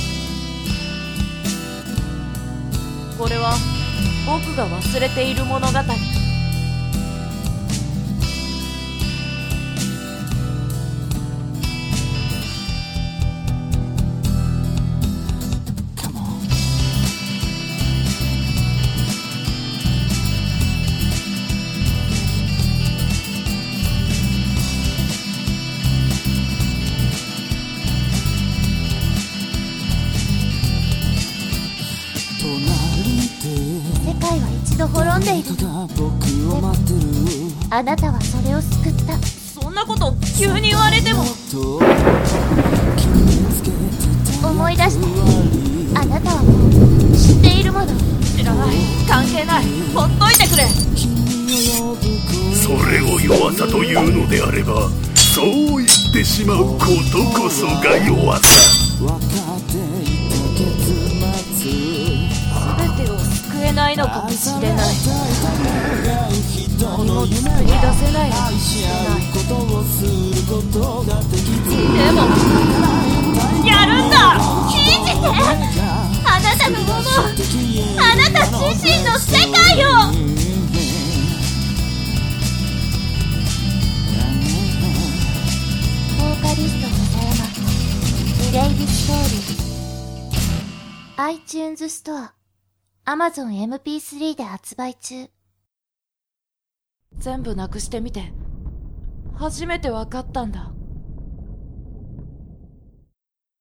これは僕が忘れている物語。滅んでいる。あなたはそれを救った。そんなこと急に言われても。思い出して。あなたはもう知っているもの。知らない。関係ない。ほっといてくれ。 それを弱さというのであれば、そう言ってしまうことこそが弱さ。 全てを救えないのかもしれない。何も作り出せないのかもしれない。でもやるんだ。信じて。あなたの思う、あなた自身の世界を。ボーカリスト笹山、リレイディストーリー。iTunes ストア、Amazon エムピースリー で発売中。全部なくしてみて、初めてわかったんだ。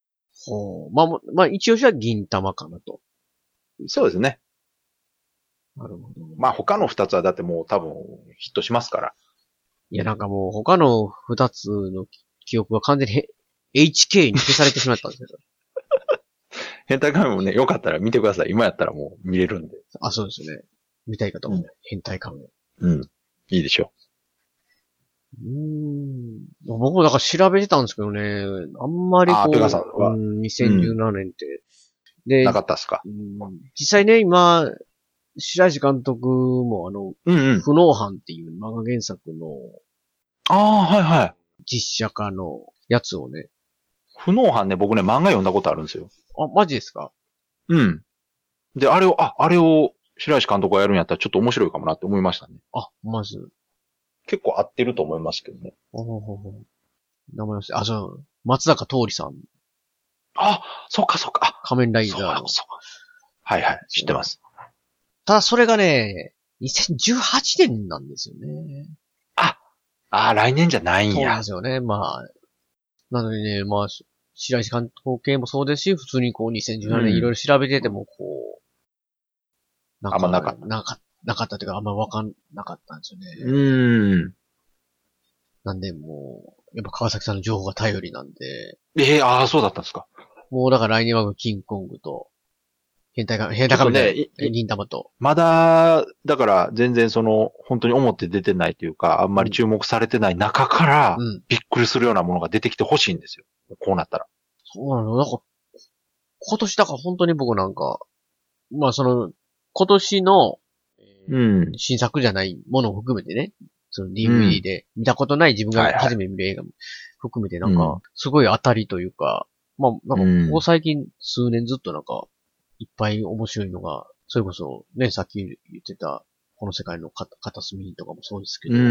ほう。まあ、もまあ、一応じゃ銀玉かなと。 そうですね。 なるほど。 まあ他の二つはだってもう多分ヒットしますから。 いや、なんかもう他の二つの記憶が完全にへ エイチケー に消されてしまったんですけど。 変態仮面もね、よかったら見てください。今やったらもう見れるんで。 あ、そうですよね。見たい方も、うん、変態仮面。 うん。いいでしょう。うーん。僕もだから調べてたんですけどね、あんまりこう、 あ、ペガさんは、 うん、にせんじゅうななねんって。うん、で、 なかったっすか。 うん、実際ね、今、白石監督もあの、 うんうん、 不能犯っていう漫画原作の、 ああ、はいはい。 実写化のやつをね。 不能犯ね、僕ね、漫画読んだことあるんですよ。 あ、マジですか？ うん。で、あれを、あ、あれを白石監督がやるんやったらちょっと面白いかもなって思いましたね。 あ、まず。 結構合ってると思いますけどね。 あほほほ名前忘れ、あ、そう、松坂桃李さん。 あ、そうかそうか。 仮面ライダーの。 そうそう。はいはい、知ってます。 ただそれがね、にせんじゅうはちねんなんですよね。 あ、あ来年じゃないんや。 そうなんですよね、まあ。なのでね、まあ、白石監督系もそうですし、普通にこうにせんじゅうななねんいろいろ調べてても、こう、 なんか、あんまなかった。 なかなかったというか、あんまわかんなかったんですよね。 うーん。 なんで、もう、やっぱ川崎さんの情報が頼りなんで。 ええー、ああ、そうだったんですか。 もうだから来年はキングコングと、変態が、変態がね、銀玉と。 まだ、だから全然その、本当に表出てないというか、あんまり注目されてない中から、うん、びっくりするようなものが出てきてほしいんですよ。こうなったら。 そうなの。なんか、今年だから本当に僕なんか、まあその、今年の、うん、新作じゃないものを含めてね、その ディーブイディー で見たことない自分が初めて見る映画も含めてなんか、すごい当たりというか、まあ、なんか、ここ最近数年ずっとなんか、いっぱい面白いのが、それこそね、さっき言ってた、この世界の片隅とかもそうですけど、うん。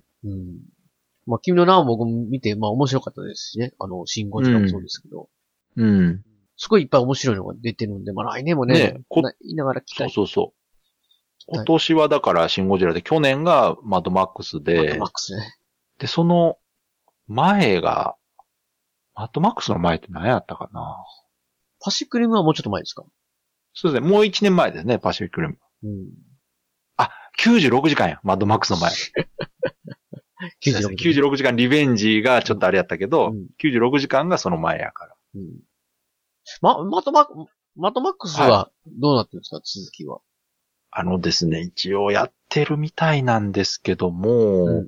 うん。まあ、君の名を僕見て、まあ面白かったですしね、あの、シンゴジラもそうですけど、うん。うん、すごいいっぱい面白いのが出てるんで、まあ来年もね、ねこ言いながら期待。 そうそうそう。今年はだからシンゴジラで、去年がマッドマックスで、マッドマックスね。 で、その前が、マッドマックスの前って何やったかな。 パシフィックリムはもうちょっと前ですか？ そうですね。もう一年前ですね、パシフィックリム。うん。あ、きゅうじゅうろくじかんや、マッドマックスの前。きゅうじゅうろく, きゅうじゅうろくじかんリベンジがちょっとあれやったけど、うん、きゅうじゅうろくじかんがその前やから。うん。 ま、マッドマック、マッドマックスはどうなってるんですか、はい、続きは。 あのですね、一応やってるみたいなんですけども、うん、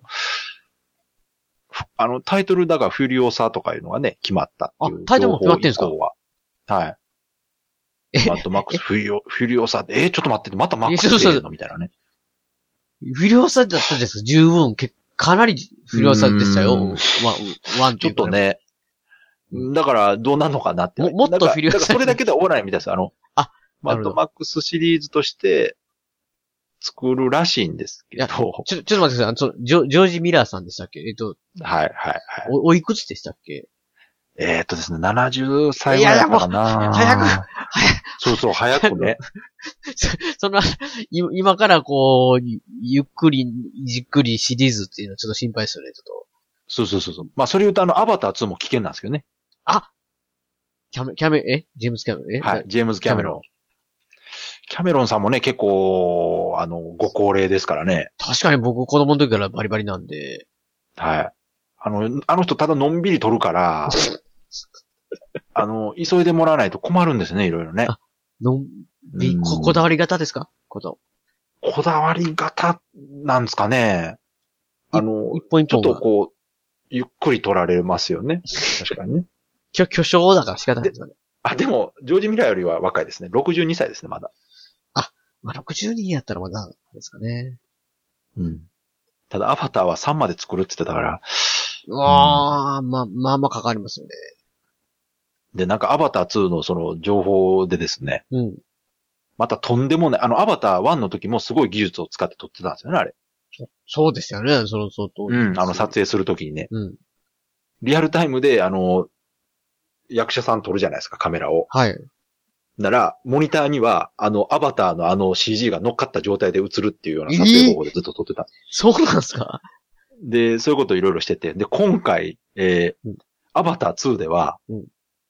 あの、タイトルだからフュリオサとかいうのがね、決まったっていう。 あ、タイトルも決まってるんですか？ はい。マッドマックスフュリオ、フュリオサで、えー、ちょっと待って、またマックス出るのみたいなね。 フュリオサだったんですか？十分、かなりフュリオサでしたよ。ワン、ワンちょっとね。だから、どうなるのかなって。 も, もっとフュリオサ。 だからそれだけで終わらないみたいです。あの、あ、マッドマックスシリーズとして、作るらしいんですけど。ちょ、 ちょっと待ってください。そのジョ、ジョージ・ミラーさんでしたっけ？えっと。 はい、はい、はい。 お、おいくつでしたっけ？ えー、っとですね、ななじゅっさいぐらいだからな。 いやいやもう、早く、早く。 そうそう、早くね。 そんな、今からこう、ゆっくり、じっくりシリーズっていうのはちょっと心配ですよね、ちょっと。 そうそうそうそう。まあ、それ言うとあの、アバターツーも危険なんですけどね。 あキャメ、キャメ、えジェームズ・キャメロンえはい、ジェームズ・キャメロン。キャメロンさんもね、結構、あの、ご高齢ですからね。 確かに僕、子供の時からバリバリなんで。 はい。あの、あの人ただのんびり撮るから、あの、急いでもらわないと困るんですね、いろいろね。あ、 のんび、こ、こだわり型ですか？こと。 こだわり型なんですかね。あの、 一本一本ちょっとこう、ゆっくり撮られますよね。確かにね。 巨、巨匠だから仕方ないですよね。 あ、でも、ジョージ・ミラーよりは若いですね。ろくじゅうにさいですね、まだ。 あ、まあ、ろくじゅうにやったらまだですかね。 うん。ただ、アバターはさんまで作るって言ってたから。 うわー、うん、まあ、まあまあかかりますよね。 で、なんかアバターツーのその情報でですね。 うん。 またとんでもない、あのアバターワンの時もすごい技術を使って撮ってたんですよね、あれ。 そうですよね、その相当。 うん、あの撮影する時にね。 うん。 リアルタイムで、あの、役者さん撮るじゃないですか、カメラを。 はい。 なら、モニターには、あの、アバターのあの シージー が乗っかった状態で映るっていうような撮影方法でずっと撮ってた。えー、 そうなんですか？ で、そういうことをいろいろしてて。で、今回、えーうん、アバターツーでは、うん、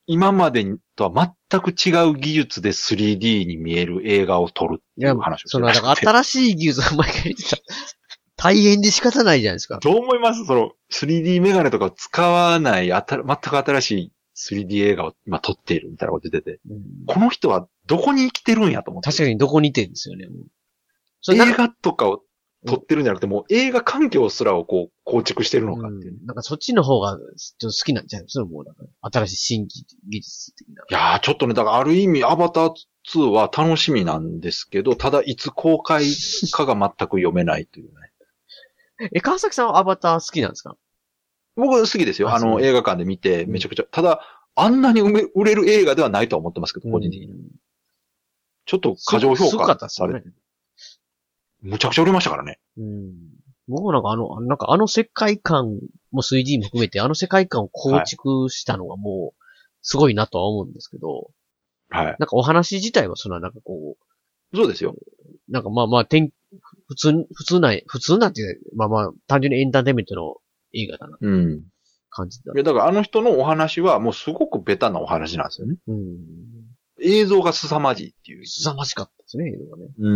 今までとは全く違う技術で スリーディー に見える映画を撮るっていう話をしてその、だから新しい技術が毎回言ってた。大変で仕方ないじゃないですか。 どう思いますその スリーディー メガネとかを使わないあた全く新しい スリーディー 映画を今撮っているみたいなこと言ってて、うん、この人はどこに生きてるんやと思って。 確かにどこにいてるんですよね。 それ映画とかを撮ってるんじゃなくて、もう映画環境すらをこう構築してるのかっていう。 うん、なんかそっちの方がちょっと好きなんじゃないですかもうなんか新しい新技術的な。 いやーちょっとね、だからある意味アバターツーは楽しみなんですけど、ただいつ公開かが全く読めないというね。 え、川崎さんはアバター好きなんですか？ 僕好きですよ。あ, あの映画館で見てめちゃくちゃ。ただ、あんなに売れる映画ではないとは思ってますけど、個人的に。うん、ちょっと過剰評価されて、ね。むちゃくちゃ売れましたからね。 うん。僕なんかあの、なんかあの世界観も スリーディー も含めてあの世界観を構築したのがもうすごいなとは思うんですけど。 はい。 なんかお話自体はそのなんかこう。そうですよ。 なんかまあまあ、天、普通、普通な、普通なんて、まあまあ、単純にエンターテインメントの映画だな。 うん。 感じだ。 いや、だからあの人のお話はもうすごくベタなお話なんですよね。うん。映像が凄まじいっていう。 凄まじかったですね、映像がね。 うん。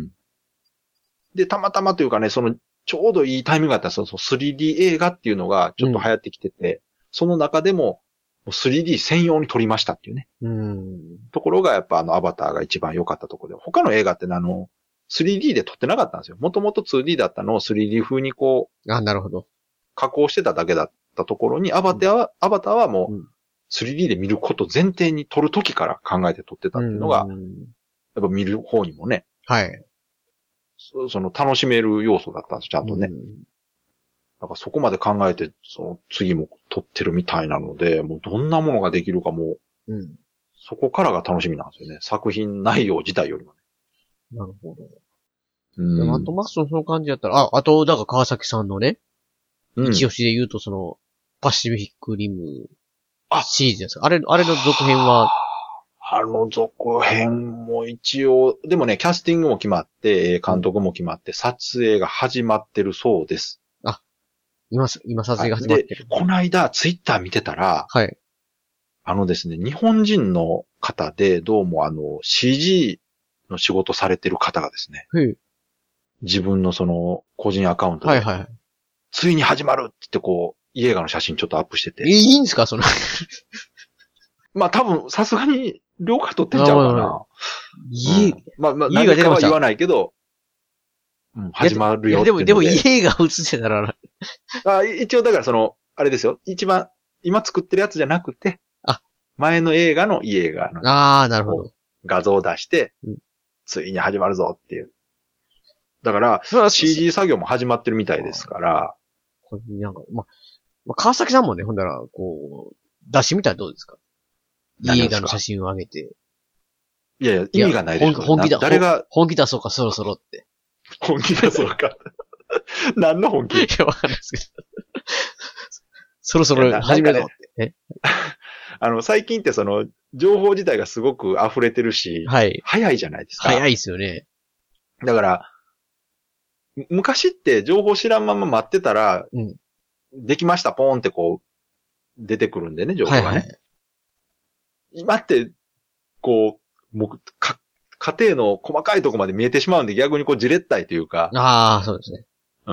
で、たまたまというかね、その、ちょうどいいタイミングがあったその スリーディー 映画っていうのがちょっと流行ってきてて、うん、その中でも、スリーディー 専用に撮りましたっていうね。うん。ところがやっぱあのアバターが一番良かったところで、他の映画ってあの、スリーディー で撮ってなかったんですよ。もともと ツーディー だったのを スリーディー 風にこう。 あ、なるほど。 加工してただけだったところに、アバターは、うん、アバターはもう、スリーディー で見ること前提に撮るときから考えて撮ってたっていうのが、うん、やっぱ見る方にもね。 はい。 そ, その楽しめる要素だったんです、ちゃんとね。うん、だからそこまで考えて、その次も撮ってるみたいなので、もうどんなものができるかもう、うん、そこからが楽しみなんですよね。作品内容自体よりもね。 なるほど。うん。あと、マックスのその感じだったら、あ、あと、だから川崎さんのね、うん、一押しで言うと、その、パシフィックリムシリーズですか。あれ、あれの続編は、 あの続編も一応、でもね、キャスティングも決まって、監督も決まって、撮影が始まってるそうです。 あ、今、今撮影が始まってる。 で、この間、ツイッター見てたら、 はい。 あのですね、日本人の方で、どうもあの、シージー の仕事されてる方がですね、 はい。 自分のその、個人アカウントで、 はいはい。 ついに始まるって言ってこう、映画の写真ちょっとアップしてて。 え、いいんですかその。 まあ多分、さすがに、量が撮ってんちゃうかな。 家、うん、 まあまあ、何かは言わないけど、うん、始まるよってでも、でも家が映ってたらあ。一応だからその、あれですよ。一番、今作ってるやつじゃなくて、 あ、 前の映画の家が、 ああ、なるほど。 画像を出して、うん、ついに始まるぞっていう。だから、シージー 作業も始まってるみたいですから。 これなんか、ま、まあ、川崎さんもね、ほんだら、こう、出してみたらどうですか？映画の写真を上げて。 いやいや、意味がないですよ。 本気だ、 誰が、 本気出そうか、そろそろって。 本気出そうか。何の本気？ いや、わかんないですけど。そろそろ始めろって。えあの、最近ってその、情報自体がすごく溢れてるし、 はい。 早いじゃないですか。 早いですよね。 だから、昔って情報知らんまま待ってたら、うん、できました、ポーンってこう、出てくるんでね、情報がね。はいはい、今って、こう、もうか、家庭の細かいとこまで見えてしまうんで、逆にこう、じれったいというか。 ああ、そうですね。 うん。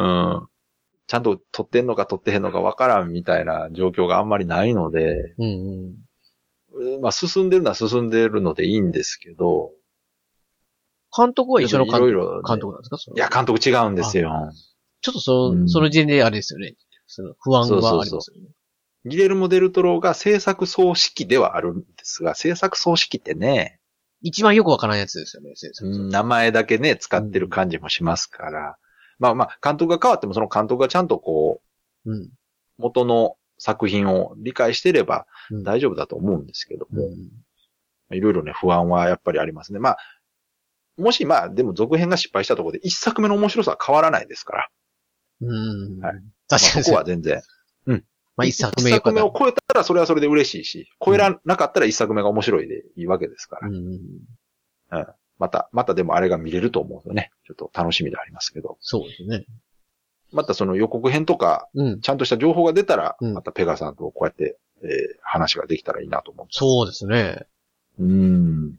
ちゃんと撮ってんのか撮ってへんのかわからんみたいな状況があんまりないので、 うんうん、まあ、進んでるのは進んでるのでいいんですけど、 監督は一緒の監督、 いろいろね、 監督なんですか？ いや、監督違うんですよ。 ちょっとそ、うん、その時点であれですよね。その不安がありますよね。そうそうそう。 ギレルモ・デルトロが制作総指揮ではあるんですが、制作総指揮ってね、 一番よくわからんやつですよね、制作。 うん、名前だけね、使ってる感じもしますから。うん、まあまあ、監督が変わってもその監督がちゃんとこう、うん、元の作品を理解していれば大丈夫だと思うんですけども、いろいろね、不安はやっぱりありますね。まあ、もしまあ、でも続編が失敗したところで一作目の面白さは変わらないですから。 うん。 はい。 確かに。 そこは全然。うん。 まあ一作目一作目を超えたらそれはそれで嬉しいし、超えらなかったら一作目が面白いでいいわけですから。うん。うん。また、またでもあれが見れると思うとね、ちょっと楽しみでありますけど。 そうですね。 またその予告編とか、うん、ちゃんとした情報が出たら、うん、またペガさんとこうやってえー、話ができたらいいなと思う。 そうですね。 うーん。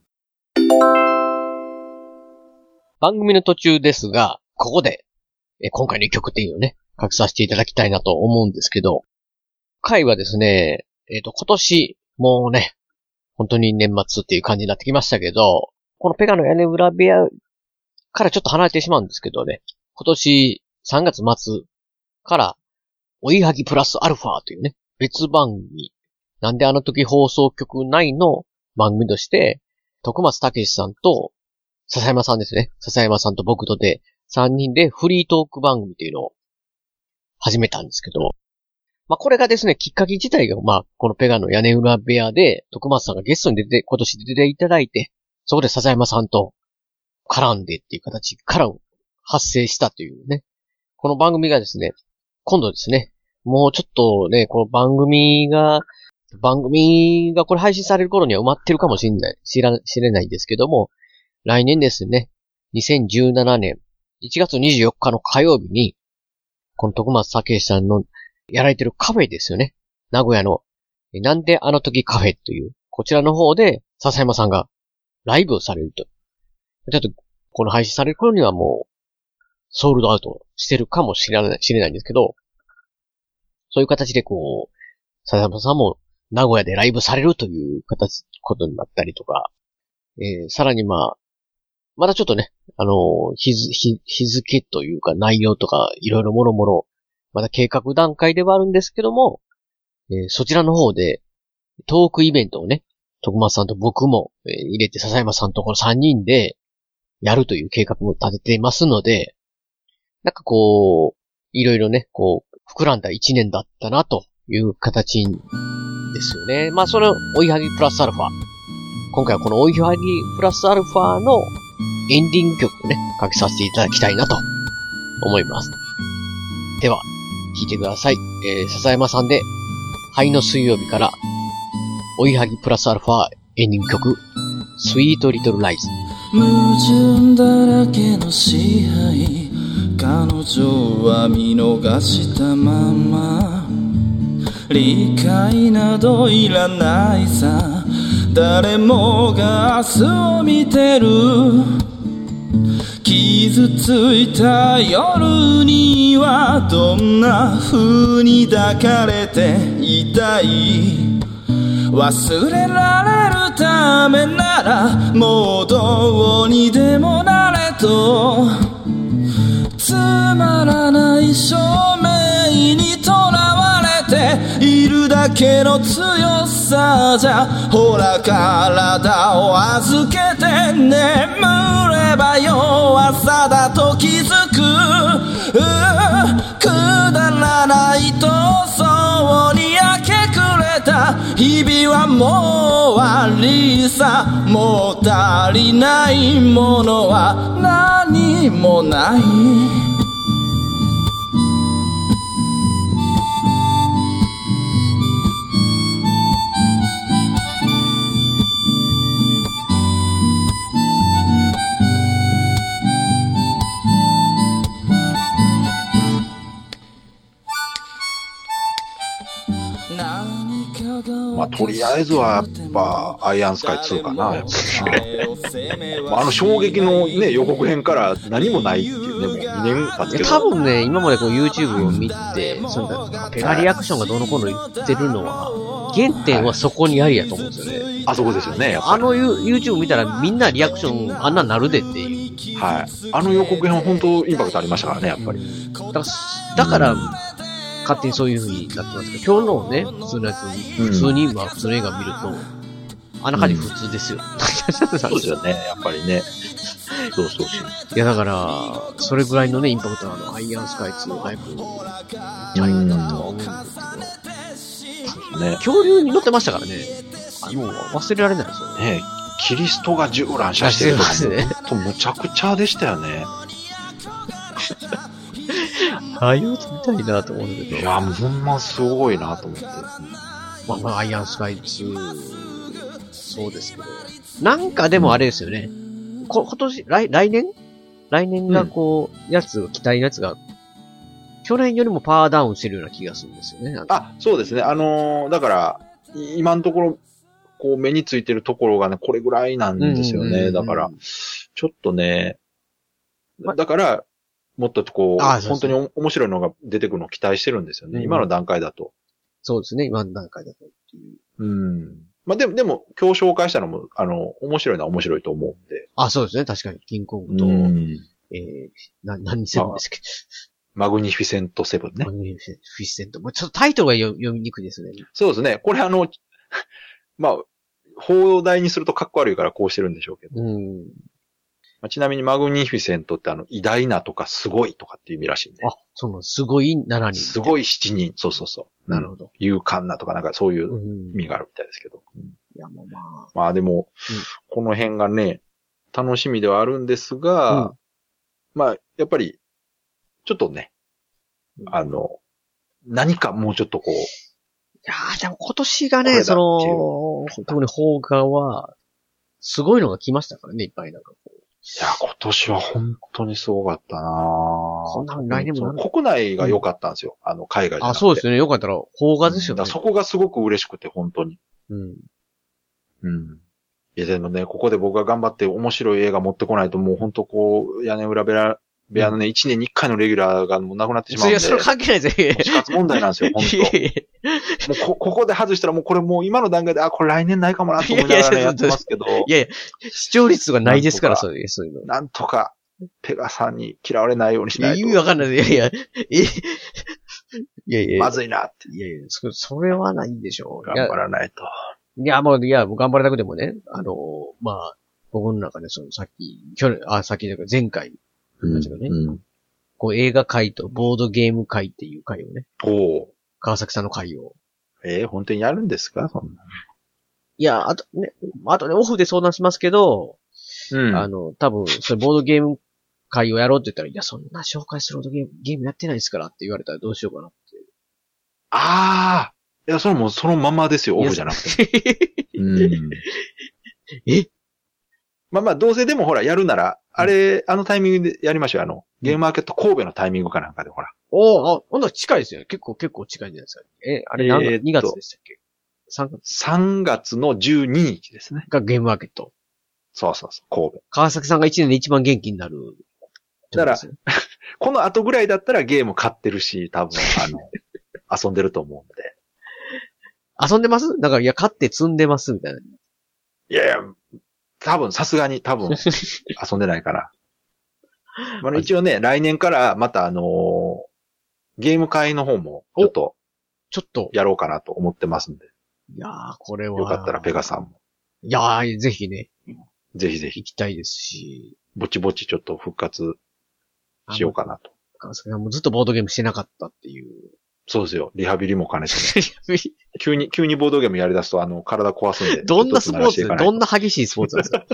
番組の途中ですが、ここで、え今回の曲っていうのをね、書きさせていただきたいなと思うんですけど、回はですね、えっと、今年、もうね、本当に年末っていう感じになってきましたけど、このペガの屋根裏部屋からちょっと離れてしまうんですけどね、今年さんがつ末から、おいはぎプラスアルファというね、別番組、なんであの時放送局内の番組として、徳松武史さんと、笹山さんですね。笹山さんと僕とで、さんにんでフリートーク番組っていうのを始めたんですけど、まあ、これがですね、きっかけ自体が、まあ、このペガの屋根裏部屋で、徳松さんがゲストに出て、今年出ていただいて、そこで笹山さんと絡んでっていう形から発生したというね。この番組がですね、今度ですね、もうちょっとね、この番組が、番組がこれ配信される頃には埋まってるかもしれない、知ら、知れないんですけども、来年ですね、にせんじゅうななねんいちがつにじゅうよっかの火曜日に、この徳松武史さんのやられてるカフェですよね。名古屋の、なんであの時カフェという、こちらの方で、笹山さんがライブをされると。ちょっと、この配信される頃にはもう、ソールドアウトしてるかもしれない、知れないんですけど、そういう形でこう、笹山さんも名古屋でライブされるという形、ことになったりとか、えー、さらにまあ、まだちょっとね、あのー、日付、日、日付というか内容とか、いろいろもろもろ、まだ計画段階ではあるんですけども、えー、そちらの方で、トークイベントをね、徳松さんと僕も、えー、入れて笹山さんとこのさんにんで、やるという計画も立てていますので、なんかこう、いろいろね、こう、膨らんだ一年だったな、という形ですよね。まあ、その、おいはぎプラスアルファ。今回はこのおいはぎプラスアルファのエンディング曲をね、かけさせていただきたいなと思います。では、聴いてください。えー、笹山さんで、灰の水曜日から、おいはぎプラスアルファエンディング曲、スイートリトルライズ。 矛盾だらけの支配、彼女は見逃したまま、理解などいらないさ、誰もが明日を見てる。傷ついた夜にはどんな風に抱かれていたい。忘れられるためならもうどうにでもなれと、つまらない証明にとらわれているだけの強さじゃ、ほら体を預けて眠れば弱さだと気づく。くだらない闘争に明け暮れた日々はもう終わりさ。もう足りないものは何もない。 まあ、とりあえずは、やっぱ、アイアンスカイツーかな、やっぱあの衝撃のね、予告編から何もないっていうね、もうにねん経つけど。 多分ね、今までこう YouTube を見て、そのペガリアクションがどうのこうの言ってるのは、原点はそこにありやと思うんですよね。はい、 あそこですよね、やっぱり。 あの YouTube 見たらみんなリアクションあんななるでっていう。 はい。あの予告編は本当インパクトありましたからね、やっぱり。 だから、だから、勝手にそういう風になってますけど、今日のね、普通のやつ、普通に今、普通の映画見ると、あんな感じ普通ですよ。 うん、そうですよね、やっぱりね。そうそうそう。 いや、だから、それぐらいのね、インパクトのあの、アイアンスカイツーライブ、チャリになるとは思うんですけど、ね、恐竜に乗ってましたからね。もう忘れられないですよね。 ね、キリストが銃乱射してるとね。とむちゃくちゃでしたよね。 ああいうの見たいなと思うんだけど。 いや、もうほんますごいなと思って。 まあまあ、アイアンスカイツー、そうですけど。なんかでもあれですよね。うん、こ今年、来、来年来年がこう、うん、やつ、期待のやつが、去年よりもパワーダウンしてるような気がするんですよね。 あ、そうですね。あのー、だから、 今のところ、こう目についてるところがね、これぐらいなんですよね。だから、ちょっとね、だから、もっとこう、 ああそうそう本当に面白いのが出てくるのを期待してるんですよね。 うん今の段階だと。 そうですね、今の段階だとっていう。 うん。まあでも、でも、今日紹介したのも、あの、面白いのは面白いと思うんで。 あ、そうですね、確かに。キングコングと、 うんえー、な、何セブンですけど。 マグニフィセントセブンねマ。グニフィセント。もうちょっとタイトルが読読みにくいですね。 そうですね。これあの、まあ、放題にするとかっこ悪いからこうしてるんでしょうけど。 うん。 まあ、ちなみにマグニフィセントってあの、偉大なとかすごいとかっていう意味らしいんで。 あ、そうなの、すごいしちにん。 すごい七人。そうそうそう。 なるほど。 勇敢なとかなんかそういううん。 意味があるみたいですけど。うんいや、もうまあ。 まあでも、 うんこの辺がね、楽しみではあるんですが、 うんまあ、やっぱり、ちょっとね、あの、何かもうちょっとこう、 いやー、でも今年がこれだね、その、特に邦画は、すごいのが来ましたからね、いっぱいなんかこう。 いや、今年は本当にすごかったなこんなの来年もなんだそう国内が良かったんですよ。あの、海外じゃなくて。 あ、そうですよね。よかったら、邦画ですよね。 だからそこがすごく嬉しくて、本当に。 うん。 うん。いや、でもね、ここで僕が頑張って面白い映画持ってこないと、もう本当こう、屋根裏部屋、部屋のね、一、年に一回のレギュラーがもうなくなってしまうんで。 いや、それ関係ないですよ。 死活問題なんですよ、本いやいやい当。もうこ、ここで外したらもうこれもう今の段階で、あ、これ来年ないかもなと思いながらね、 いやいややってますけど、 やいや、視聴率がないですから、 なんとかそういう、そういうの。 なんとか、ペガさんに嫌われないようにしないと。 いや意味わかんないです。いやいや、え、いやいや、 まずいなって。 いやいや、そそれはないでしょう。いや頑張らないと。 いや、もう、いや、頑張りたくてもね、あの、まあ、僕の中で、その、さっき、去年、あ、さっきだから前回、言いましたけどね、 うん。 こう、映画会とボードゲーム会っていう会をね、 おお。 川崎さんの会を。 えー、本当にやるんですかそんな。 いや、あとね、あとね、オフで相談しますけど、 うん。 あの、多分、それボードゲーム会をやろうって言ったら、いや、そんな紹介するほどゲーム、ゲームやってないですからって言われたらどうしようかなって。 ああ。いや、それもうそのままですよ、オフじゃなくて。うん。 えまあまあ、どうせでもほら、やるなら、あれ、あのタイミングでやりましょう。あの、ゲームマーケット神戸のタイミングかなんかで、ほら。 おー、あ、ほんと近いですよ。結構、結構近いんじゃないですか。え、あれ何月、 えーっとにがつでしたっけ ?さん 月さんがつのじゅうににちですね。 がゲームマーケット。 そうそうそう、神戸。 川崎さんがいちねんで一番元気になる。 だからこの後ぐらいだったらゲーム買ってるし、多分、あの、遊んでると思うんで。 遊んでますだから、いや、買って積んでますみたいな。 いやいや、多分、さすがに多分、遊んでないかな。まあ、一応ね、来年からまたあのーゲーム会の方も、ちょっと、 ちょっと。 やろうかなと思ってますんで。 いやー、これは。 よかったらペガさんも、 いやー、ぜひね、 ぜひぜひ、 行きたいですし。 ぼちぼちちょっと復活しようかなと。 川崎さんもずっとボードゲームしてなかったっていう。 そうですよ。リハビリも兼ねてね。急に、急にボードゲームやり出すと、あの、体壊すんで。 どんなスポーツちょっと慣らしていかないとどんな激しいスポーツなんですか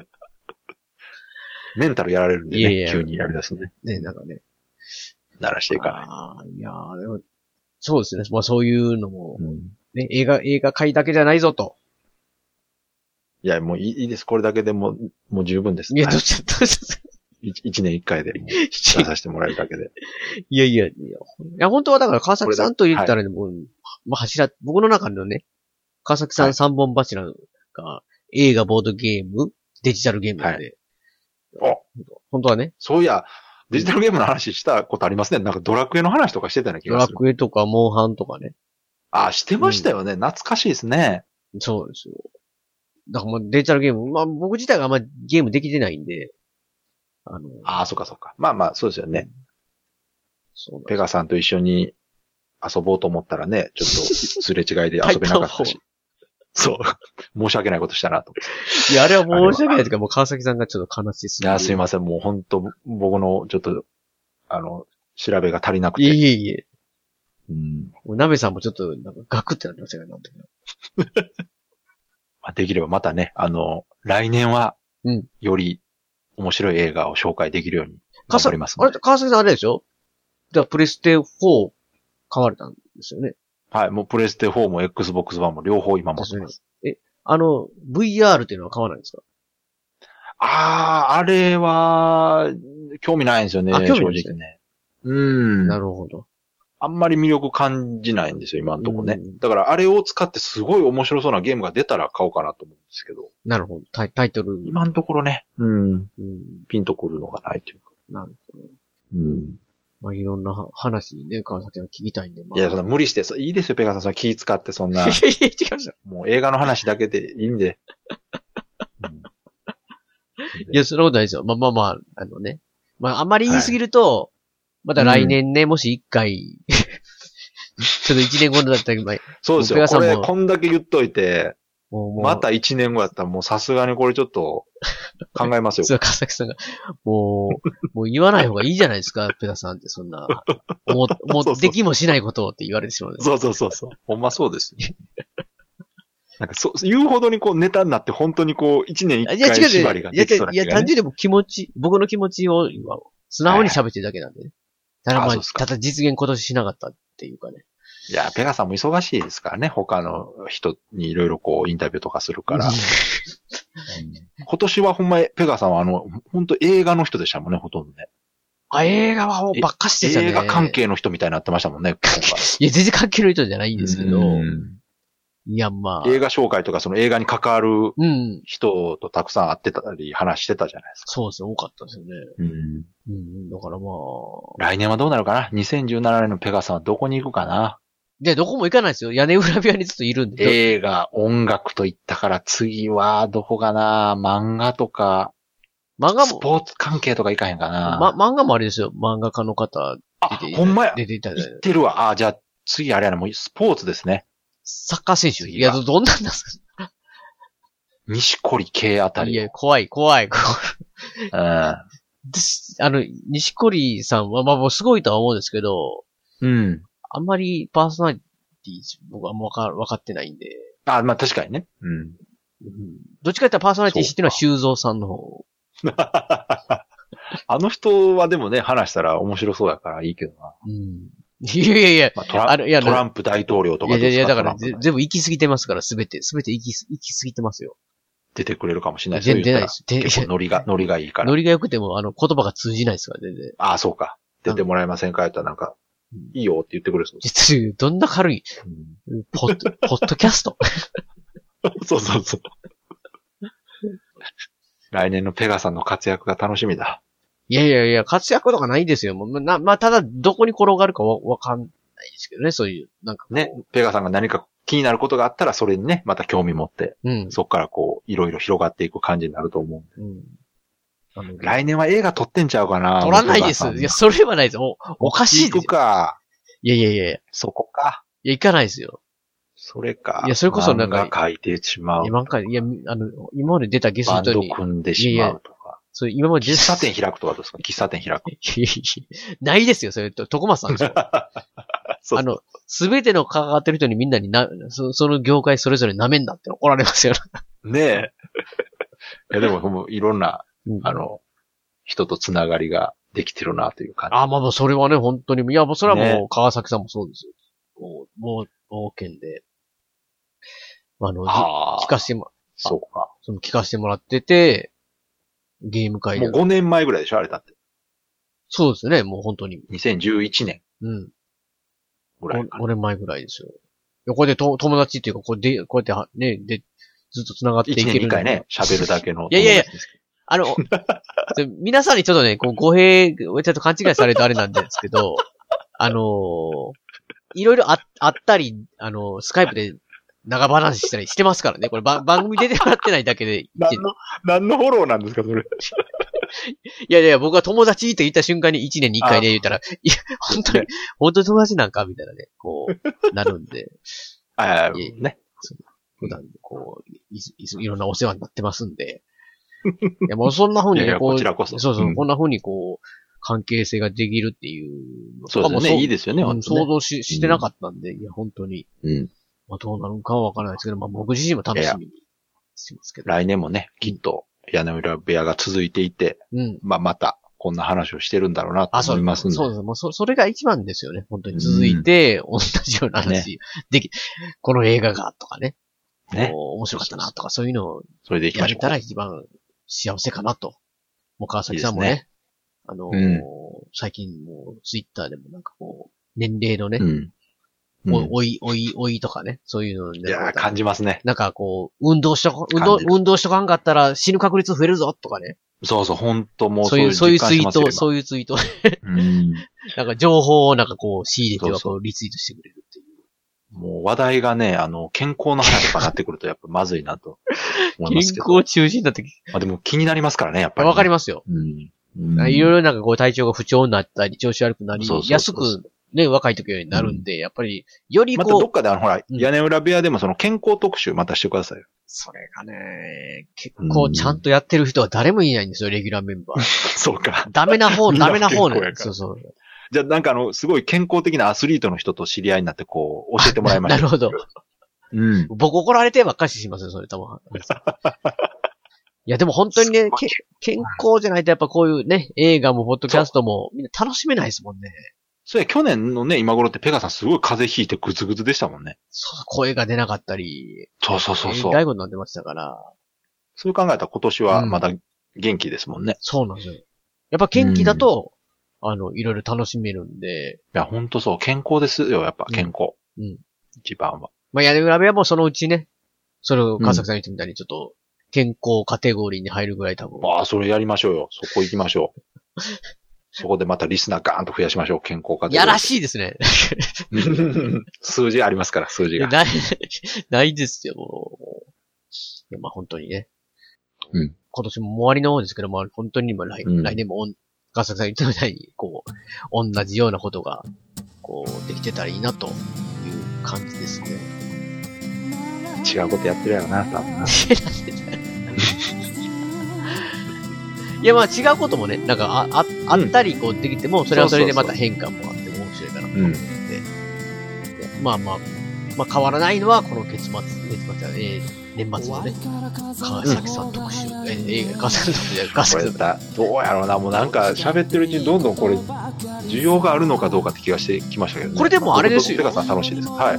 メンタルやられるんでね。 いやいや急にやり出すね。 ね、なんかね。 慣らしていかない。 ああ、いやーでも、そうですね。まあそういうのも、 うんね、映画、映画界だけじゃないぞと。 いや、もういいいいです。これだけでも、もう十分です。 いや、どうしどうし一一年一回でもう出させてもらえるだけで。 いやいや、いや、いや本当はだから川崎さんと言ったらね、もう、まあ柱、僕の中のね、川崎さはいん三本柱が、映画、ボードゲーム、デジタルゲームなんで。 お本当はね、 そういや、デジタルゲームの話したことありますね。なんかドラクエの話とかしてたような気ドラがする。 クエとかモンハンとかね。 あ、してましたよね。懐かしいですね。 そうですよ。だからもうデジタルゲーム、まあ僕自体があんまりゲームできてないんで、あの、 ああ、そっかそっか。まあまあ、そうですよね。 そうペガさんと一緒に遊ぼうと思ったらね、ちょっとすれ違いで遊べなかったし。そう。申し訳ないことしたなと。 いや、あれは申し訳ないというか、もう川崎さんがちょっと悲しいすいや、すいまません。もう本当僕のちょっと、あの、調べが足りなくせん。いて。 えいえいえ。 うんもう鍋さんもちょっと、なんかガクってなってましたけど、なんていうかまあできればまたね、あの、来年はうん、 より面白い映画を紹介できるように頑川崎張りますので。 あれ、川崎さんあれでしょだからプレステフォー買われたんですよね。 はい、もうプレステフォーも Xbox One も両方今持ってます。 あの、ブイアールっていうのは買わないんですかああ、あれは、興味ないんですよね、 あ興味ない正ですね直ね。うん。 なるほど。 あんまり魅力感じないんですよ、今のところね。 うんだからあれを使ってすごい面白そうなゲームが出たら買おうかなと思うんですけど。 なるほど。タイタイトル。 今のところね、うん、 うん。 ピンとくるのがないというか。 なるほど。 うん。 まあ、いろんな話にね、川崎は聞きたいんで、まあ。 いや、そんな無理して、そいいですよ、ペガさん。その気使ってそんな。 いやいや、違いました。 もう映画の話だけでいいんで。うん、 いや、そんなことないですよ。まあまあまあ、あのね。まあ、あんまり言いすぎると、はい、また来年ね、うん、もし一回、ちょっと一年後だったら、 そうですよ。これ、こんだけ言っといて、もうもうまた一年後やったらもうさすがにこれちょっと考えますよ。 そう、川崎さんが、もう、もう言わない方がいいじゃないですか、ペガさんってそんな、もう、もうできもしないことをって言われてしまう。 そうそうそうそう。ほんまそうですよ。なんかそう、言うほどにこうネタになって本当にこう一年一回縛りができそうな気が、ね。 いや、単純にも気持ち、僕の気持ちを素直に喋ってるだけなんでね。ただまあ、ただ実現今年しなかったっていうかね。 いや、ペガさんも忙しいですからね。他の人にいろいろこうインタビューとかするから。今年はほんま、ペガさんはあの、本当映画の人でしたもんね、ほとんどね。 あ、映画はばっかしてたね。 映画関係の人みたいになってましたもんね、今回。 いや、全然関係の人じゃないんですけど。いや、まあ。 映画紹介とかその映画に関わる人とたくさん会ってたり話してたじゃないですか。 そうですね、多かったですよね。うん。うん、だからまあ。 来年はどうなるかな ?にせんじゅうなな 年のペガさんはどこに行くかなで、どこも行かないですよ。屋根裏部屋にずっといるんで。 映画、音楽と言ったから次はどこかな漫画とか。漫画も。スポーツ関係とか行かへんかなま、漫画もあれですよ。漫画家の方出て。あ、ほんまや。 出ていただいて。 行ってるわ。あ、じゃあ次あれやな、もうスポーツですね。 サッカー選手。いや、どんなんですか西堀系あたり。 いや、怖い、怖い、怖い。 うん。あの、西堀さんは、まあ、もうすごいとは思うんですけど。 うん。 あんまりパーソナリティ、僕はもうわか、わかってないんで。 あ、まあ、確かにね。うん。うん、 どっちかって言ったらパーソナリティ知ってるのは修造さんの方。 あの人はでもね、話したら面白そうやからいいけどな。 うん。いやいやいや、 まあ、トラあれいやトランプ大統領とかいやいやいや、だから全部行き過ぎてますから、すべて、すべて行き、行き過ぎてますよ。 出てくれるかもしれないです。全然出ないです。 結構ノリが、ノリがいいから。 ノリが良くても、あの、言葉が通じないですから、全然。 ああ、そうか。出てもらえませんかやったらなんか、いいよって言ってくれるそうです。実どんな軽い、うん、ポッド、ポッドキャストそうそうそう。来年のペガさんの活躍が楽しみだ。 いやいやいや、活躍とかないですよ。もうな、まあ、ただ、どこに転がるかわ、わかんないですけどね、そういう、なんか。 ね、ペガさんが何か気になることがあったら、それにね、また興味持って、うん、そっからこう、いろいろ広がっていく感じになると思うんで。うん、来年は映画撮ってんちゃうかな撮らないです。いや、それはないです。お、おかしいですよ。 行くか。 いやいやいやそこか。 いや、行かないですよ。 それか。 いや、それこそなんか。 漫画書いてしまう。 今か、いや、あの、今まで出たゲストに。 バンド組んでしまうとか。いやいやそう、今まで喫茶店開くとかどうですか喫茶店開く。 ないですよ、それと、徳松さんでしょ。そうそうあの、すべての関わってる人にみんなにな、そその業界それぞれ舐めんなって怒られますよ。 ねえ。いや、でも、もういろんな、うん、あの、人とつながりができてるなという感じ。 あ、まあまあ、それはね、本当に。いや、もうそれはもう、川崎さんもそうですよ。もう、もう、冒険で。あの、聞かせても、 そうか。 その聞かせてもらってて、ゲーム会で。 もうごねんまえぐらいでしょあれだって。 そうですね、もう本当に。 にせんじゅういちねん。うん。ぐらいかな。ごねんまえぐらいですよ。横でと友達っていうか、こうで、こうやってね、で、ずっと繋がっていける。いちねんにかいね、喋るだけの。 いやいやいや、あの、皆さんにちょっとね、こう、語弊、ちょっと勘違いされるとあれなんですけど、あのー、いろいろあ、あったり、あの、スカイプで長話したりしてますからね。これば番組出てもらってないだけで。 何の、何のフォローなんですか、それ。 いやいや、僕は友達って言った瞬間にいちねんにいっかいで言ったら、いや、本当に、ね、本当に友達なんかみたいなね、こう、なるんで。 ああ、ね。 普段、こうい、い、いろんなお世話になってますんで。いや、もうそんな風にね、 いやいやこう、 こちらこそそうそう、 うん、 こんな風にこう、関係性ができるっていうのとかもそう、ね、いいですよね、 うん、想像し、してなかったんで、いや、本当に。 うん。 まあ、どうなるかはわからないですけど、まあ、僕自身も楽しみにしてますけど。 来年もね、きっと、屋根裏部屋が続いていて、 うん。 まあ、また、こんな話をしてるんだろうなと思いますんで。 そうです。もうそ、それが一番ですよね。本当に続いて、同じような話、ね、でき、この映画が、とかね。ね。面白かったな、とか、そういうのを、 それでいきましょう。 やれたら一番幸せかなと。もう川崎さんもね。いいねあのーうん、最近もうツイッターでもなんかこう、 年齢のね、 うん。 お、おい、おい、おいとかね、そういうのね。 いやー、感じますね。 なんかこう、運動しとこ、運動、運動しとかんかったら死ぬ確率増えるぞとかね。 そうそう、ほんともうそういう、そういうツイート、 う。 そういうツイート。 うん。 なんか情報をなんかこう、仕入れてはこう、リツイートしてくれるっていう。 もう話題がね、あの、健康の話とかなってくるとやっぱまずいなと思いますけど。 健康中心だって。 まあでも気になりますからね、やっぱり、ね。 わかりますよ。 うん。 うん、いろいろなんかこう体調が不調になったり、調子悪くなり、 そうそうそう安くね、若い時よりになるんで、うん、やっぱり、よりこう。 またどっかであの、ほら、うん、屋根裏部屋でもその健康特集またしてくださいよ。 それがね、結構ちゃんとやってる人は誰もいないんですよ、レギュラーメンバー。 そうか。 ダメな方、ダメな方ね。そうそう。 じゃあなんかあの、すごい健康的なアスリートの人と知り合いになってこう、教えてもらいました。 なるほど。 うん。 僕怒られてばっかりしますよ、それ多分。いや、でも本当にね、け健康じゃないとやっぱこういうね、映画もポッドキャストもみんな楽しめないですもんね。 そうや、去年のね、今頃ってペガさんすごい風邪ひいてグツグツでしたもんね。 そう、声が出なかったり。 そうそうそうそう。 大悟になってましたから。 そう考えたら今年はまだ元気ですもんね。うん、 そうなんですよ。やっぱ元気だと、うん、あの、いろいろ楽しめるんで。 いや、ほんとそう。健康ですよ、やっぱ健康。うん。うん、一番は。 まあ、屋根裏部屋もそのうちね、それを川崎さん言ってみたいにちょっと、健康カテゴリーに入るぐらい多分。 ああ、それやりましょうよ。そこ行きましょう。そこでまたリスナーガーンと増やしましょう。健康カテゴリー。 やらしいですね。 数字ありますから、数字が。 ない、ないですよ、もう。いや、まあ本当にね。 うん。 今年も終わりの方ですけども、本当に今来、うん、来年も、川崎さん言ったみたいに、こう、同じようなことが、こう、できてたらいいなという感じですね。 違うことやってるやろな、多分な。 いや、まあ違うこともね、なんか、あ、あ、あったり、こう、できても、それはそれでまた変化もあっても面白いかなと思うので、うん、まあまあ、まあ変わらないのは、この月末、月末は、えー、年末のね、川崎さん特集、うん、えー、川崎さん特集、川崎さん。 どうやろうな、もうなんか喋ってるうちにどんどんこれ、需要があるのかどうかって気がしてきましたけどね。 これでもあれですよ。 ペガさん楽しいです。はい。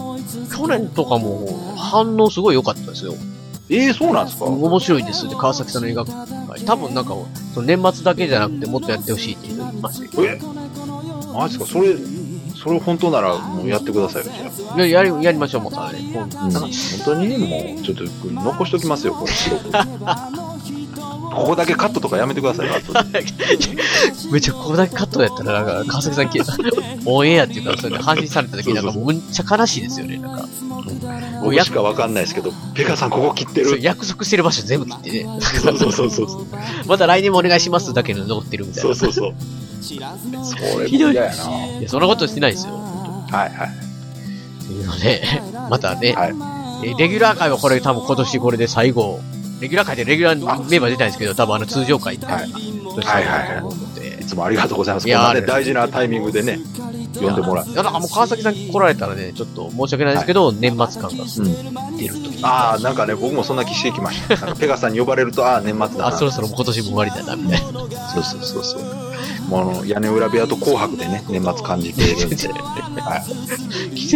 去年とかも反応すごい良かったですよ。 ええー、そうなんですか？ 面白いですって、川崎さんの映画会。多分なんか、その年末だけじゃなくてもっとやってほしいって言いましたよ。 えマジですか？それ、それ本当ならもうやってくださいよ、じゃあ。 いや、やり、やりましょう、もうさ、ね。うん、 本当にね、もう、ちょっと残しときますよ、これ、記録。ここだけカットとかやめてくださいよ、あと。 めっちゃここだけカットやったら、なんか、川崎さん消えた。オンエアっていうか、それで配信された時になんか、むっちゃ悲しいですよね、なんか。 僕しかわかんないですけど、ペガさんここ切ってる。 約束してる場所全部切ってね。 そうそうそうそう。 また来年もお願いしますだけの残ってるみたいな。 そうそうそう。それ嫌やな。 いや、そんなことしてないですよ。 はいはい。 というので、またね、 はい、 レギュラー会はこれ多分今年これで最後、レギュラー会でレギュラーメンバー出たんですけど、多分あの通常会って、はい、 はいはいはい。いつもありがとうございます。いや、こんなね、大事なタイミングでね、呼んでもらう。 いや、なんかもう川崎さん来られたらね、ちょっと申し訳ないですけど、はい、年末感が出ると、うん。ああ、なんかね、僕もそんな気してきました。なんかペガさんに呼ばれると、ああ、年末だな。 あ、そろそろ今年も終わりだな、みたいな。 そうそうそうそう。もうあの、屋根裏部屋と紅白でね、年末感じているんで。はい。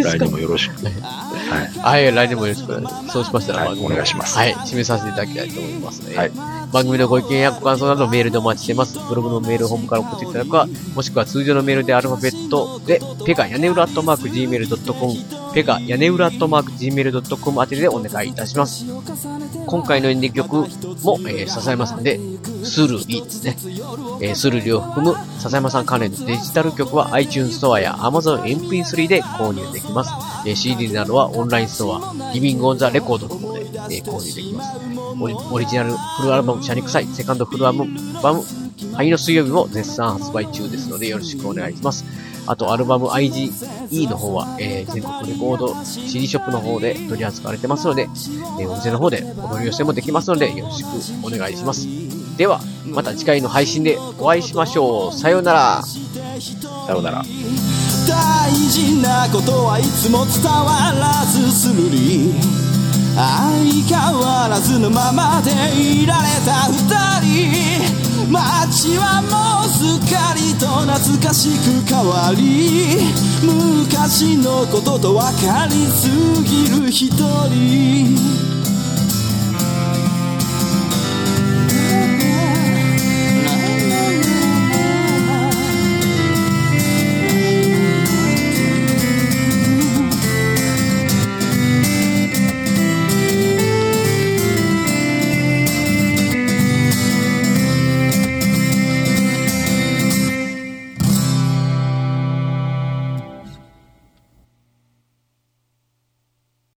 来年もよろしく。はい。 はい、来年もよろしく。そうしましたら、 はい、お願いします。 はい、締めさせていただきたいと思いますね。はい。番組のご意見やご感想などメールでお待ちしてます。ブログのメールホームから送っていただくか、もしくは通常のメールでアルファベットで、ペガ屋根裏アットマーク ジーメールドットコム、ペガ屋根裏アットマーク ジーメールドットコム 宛てでお願いいたします。今回のエンディング曲も、えー、笹山さんで、スルリですね。えー、スルリを含む笹山さん関連のデジタル曲は iTunes ストアや Amazon エムピースリー で購入できます。えー、シーディー などはオンラインストア、リビングオンザレコードの方で、えー、購入できます。オリ、オリジナルフルアルバム、シャニクサイ、セカンドフルアルバム、灰の水曜日も絶賛発売中ですのでよろしくお願いします。あと、アルバム アイジーイー の方は、えー、全国レコード シーディー ショップの方で取り扱われてますので、えー、お店の方でお取り寄せもできますのでよろしくお願いします。では、また次回の配信でお会いしましょう。さようなら。 さようなら。 大事なことはいつも伝わらずするり、相変わらずのままでいられた二人。街はもうすっかりと懐かしく変わり、昔のことと分かりすぎる一人。